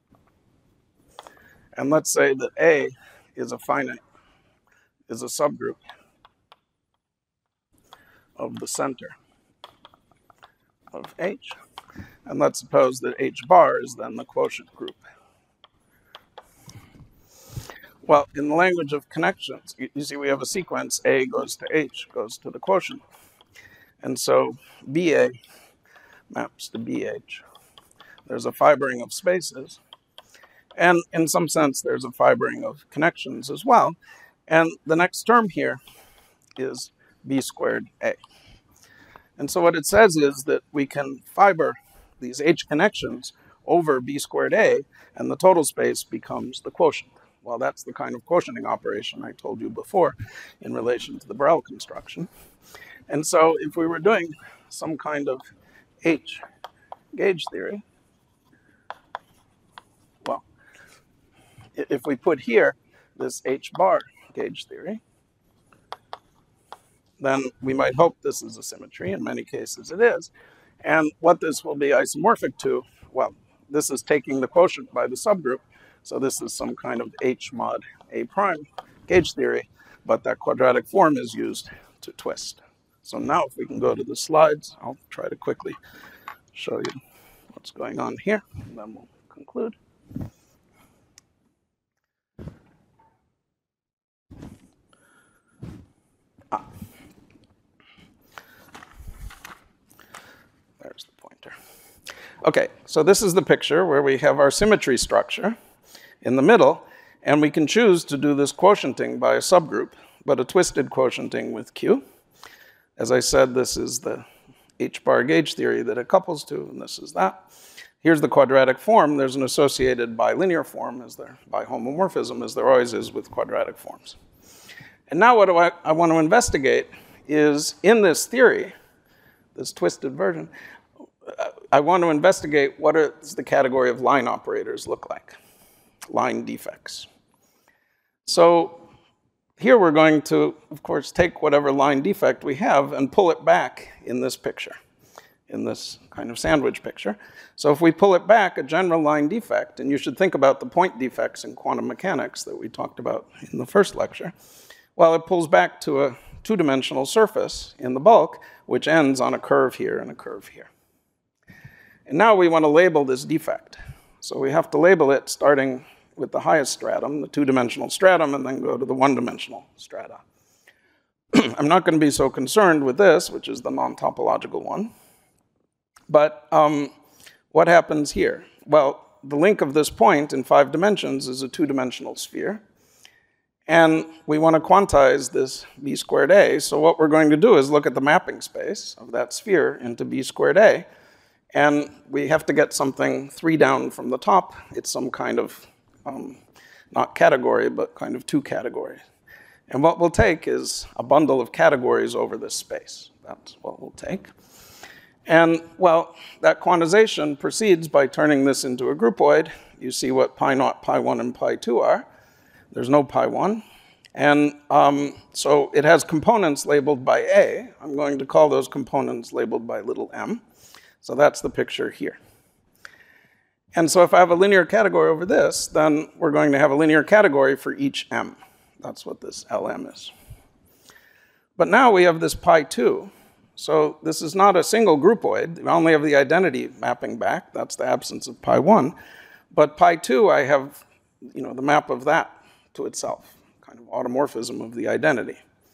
Speaker 1: and let's say that A is a subgroup of the center of H. And let's suppose that H bar is then the quotient group. Well, in the language of connections, you see we have a sequence. A goes to H, goes to the quotient. And so BA maps to BH. there's a fibering of spaces. And in some sense, there's a fibering of connections as well. And the next term here is B squared A. And so what it says is that we can fiber these H connections over B squared A, and the total space becomes the quotient. Well, that's the kind of quotienting operation I told you before in relation to the Borel construction. And so if we were doing some kind of H gauge theory, well, if we put here this H bar gauge theory, then we might hope this is a symmetry. In many cases it is. And what this will be isomorphic to, well, this is taking the quotient by the subgroup. So this is some kind of H mod A prime gauge theory, but that quadratic form is used to twist. So now if we can go to the slides, I'll try to quickly show you what's going on here, and then we'll conclude. There's the pointer. Okay, so this is the picture where we have our symmetry structure in the middle, and we can choose to do this quotienting by a subgroup, but a twisted quotienting with Q. As I said, this is the H bar gauge theory that it couples to, and this is that. Here's the quadratic form. There's an associated bilinear form, by homomorphism, as there always is with quadratic forms. And now what I want to investigate is, in this theory, this twisted version, I want to investigate what does the category of line operators look like, line defects. So here we're going to, of course, take whatever line defect we have and pull it back in this picture, in this kind of sandwich picture. So if we pull it back, a general line defect, and you should think about the point defects in quantum mechanics that we talked about in the first lecture, well, it pulls back to a two-dimensional surface in the bulk, which ends on a curve here and a curve here. And now we want to label this defect. So we have to label it starting with the highest stratum, the two-dimensional stratum, and then go to the one-dimensional strata. I'm not going to be so concerned with this, which is the non-topological one. But what happens here? Well, the link of this point in 5 dimensions is a two-dimensional sphere. And we want to quantize this B squared A. So what we're going to do is look at the mapping space of that sphere into B squared A. And we have to get something 3 down from the top. It's some kind of, not category, but kind of 2 categories. And what we'll take is a bundle of categories over this space. That's what we'll take. And, well, that quantization proceeds by turning this into a groupoid. You see what pi naught, pi 1, and pi 2 are. There's no pi 1. And so it has components labeled by A. I'm going to call those components labeled by little m. So that's the picture here. And so if I have a linear category over this, then we're going to have a linear category for each m. That's what this Lm is. But now we have this pi 2. So this is not a single groupoid. We only have the identity mapping back. That's the absence of pi 1. But pi 2, I have the map of that to itself, kind of automorphism of the identity.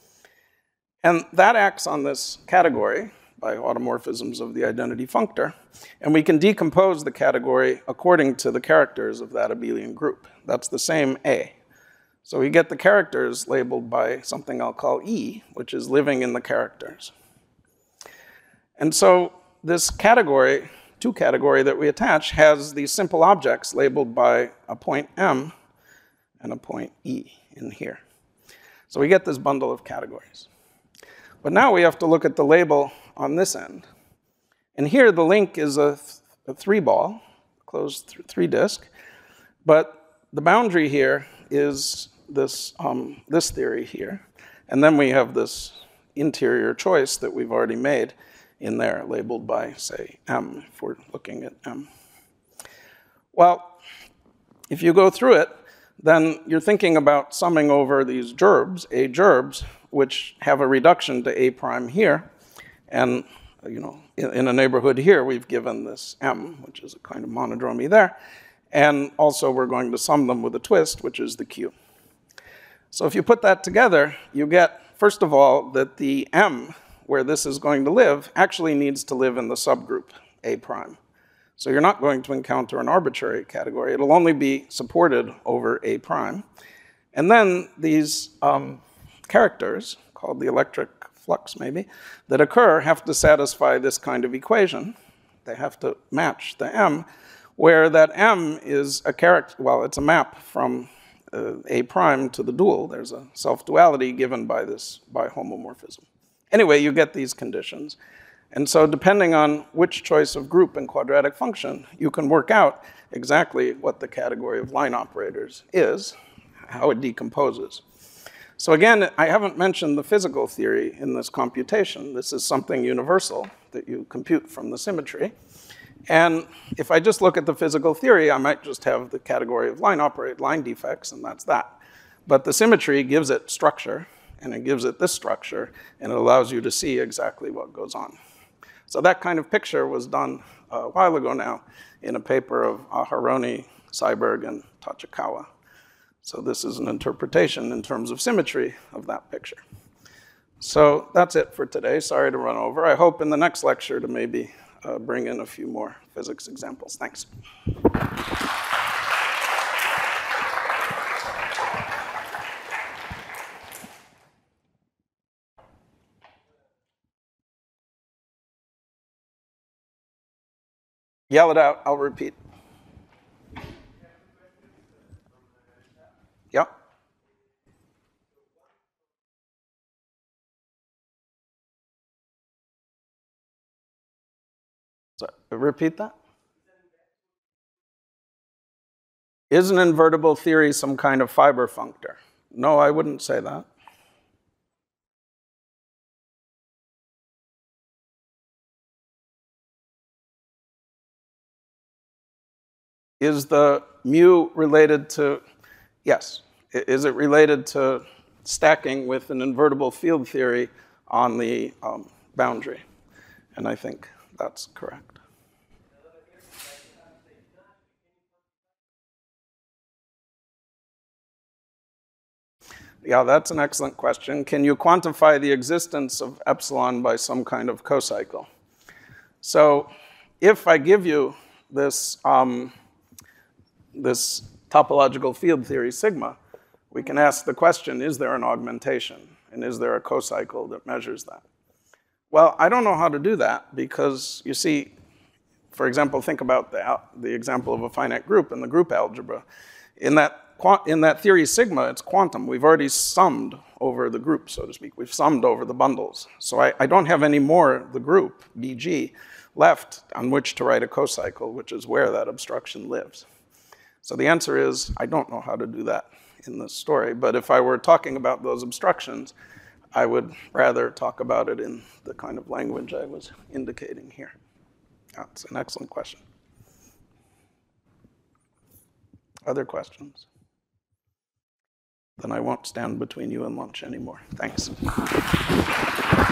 Speaker 1: And that acts on this category by automorphisms of the identity functor. And we can decompose the category according to the characters of that abelian group. That's the same A. So we get the characters labeled by something I'll call E, which is living in the characters. And so this category, 2 category that we attach, has these simple objects labeled by a point M and a point E in here. So we get this bundle of categories. But now we have to look at the label on this end. And here the link is a 3-ball, closed 3-disk. But the boundary here is this theory here. And then we have this interior choice that we've already made in there, labeled by, say, M, if we're looking at M. Well, if you go through it, then you're thinking about summing over these gerbs, A gerbs, which have a reduction to A prime here. And, in a neighborhood here, we've given this M, which is a kind of monodromy there. And also we're going to sum them with a twist, which is the Q. So if you put that together, you get, first of all, that the M, where this is going to live, actually needs to live in the subgroup A prime. So you're not going to encounter an arbitrary category. It'll only be supported over A prime. And then these characters, called the electric flux maybe, that occur have to satisfy this kind of equation. They have to match the M, where that M is a character, well, it's a map from A prime to the dual. There's a self-duality given by this by homomorphism. Anyway, you get these conditions. And so depending on which choice of group and quadratic function, you can work out exactly what the category of line operators is, how it decomposes. So again, I haven't mentioned the physical theory in this computation. This is something universal that you compute from the symmetry. And if I just look at the physical theory, I might just have the category of line defects, and that's that. But the symmetry gives it structure, and it gives it this structure, and it allows you to see exactly what goes on. So that kind of picture was done a while ago now in a paper of Aharoni, Seiberg, and Tachikawa. So this is an interpretation in terms of symmetry of that picture. So that's it for today. Sorry to run over. I hope in the next lecture to maybe bring in a few more physics examples. Thanks. Yell it out, I'll repeat. Yeah. So, repeat that. Is an invertible theory some kind of fiber functor? No, I wouldn't say that. Is the mu related to, yes, is it related to stacking with an invertible field theory on the boundary? And I think that's correct. Yeah, that's an excellent question. Can you quantify the existence of epsilon by some kind of cocycle? So if I give you this, this topological field theory sigma, we can ask the question, is there an augmentation? And is there a cocycle that measures that? Well, I don't know how to do that because, you see, for example, think about the example of a finite group in the group algebra. In that theory sigma, it's quantum. We've already summed over the group, so to speak. We've summed over the bundles. So I don't have any more the group, BG, left on which to write a cocycle, which is where that obstruction lives. So the answer is, I don't know how to do that in this story. But if I were talking about those obstructions, I would rather talk about it in the kind of language I was indicating here. That's an excellent question. Other questions? Then I won't stand between you and lunch anymore. Thanks.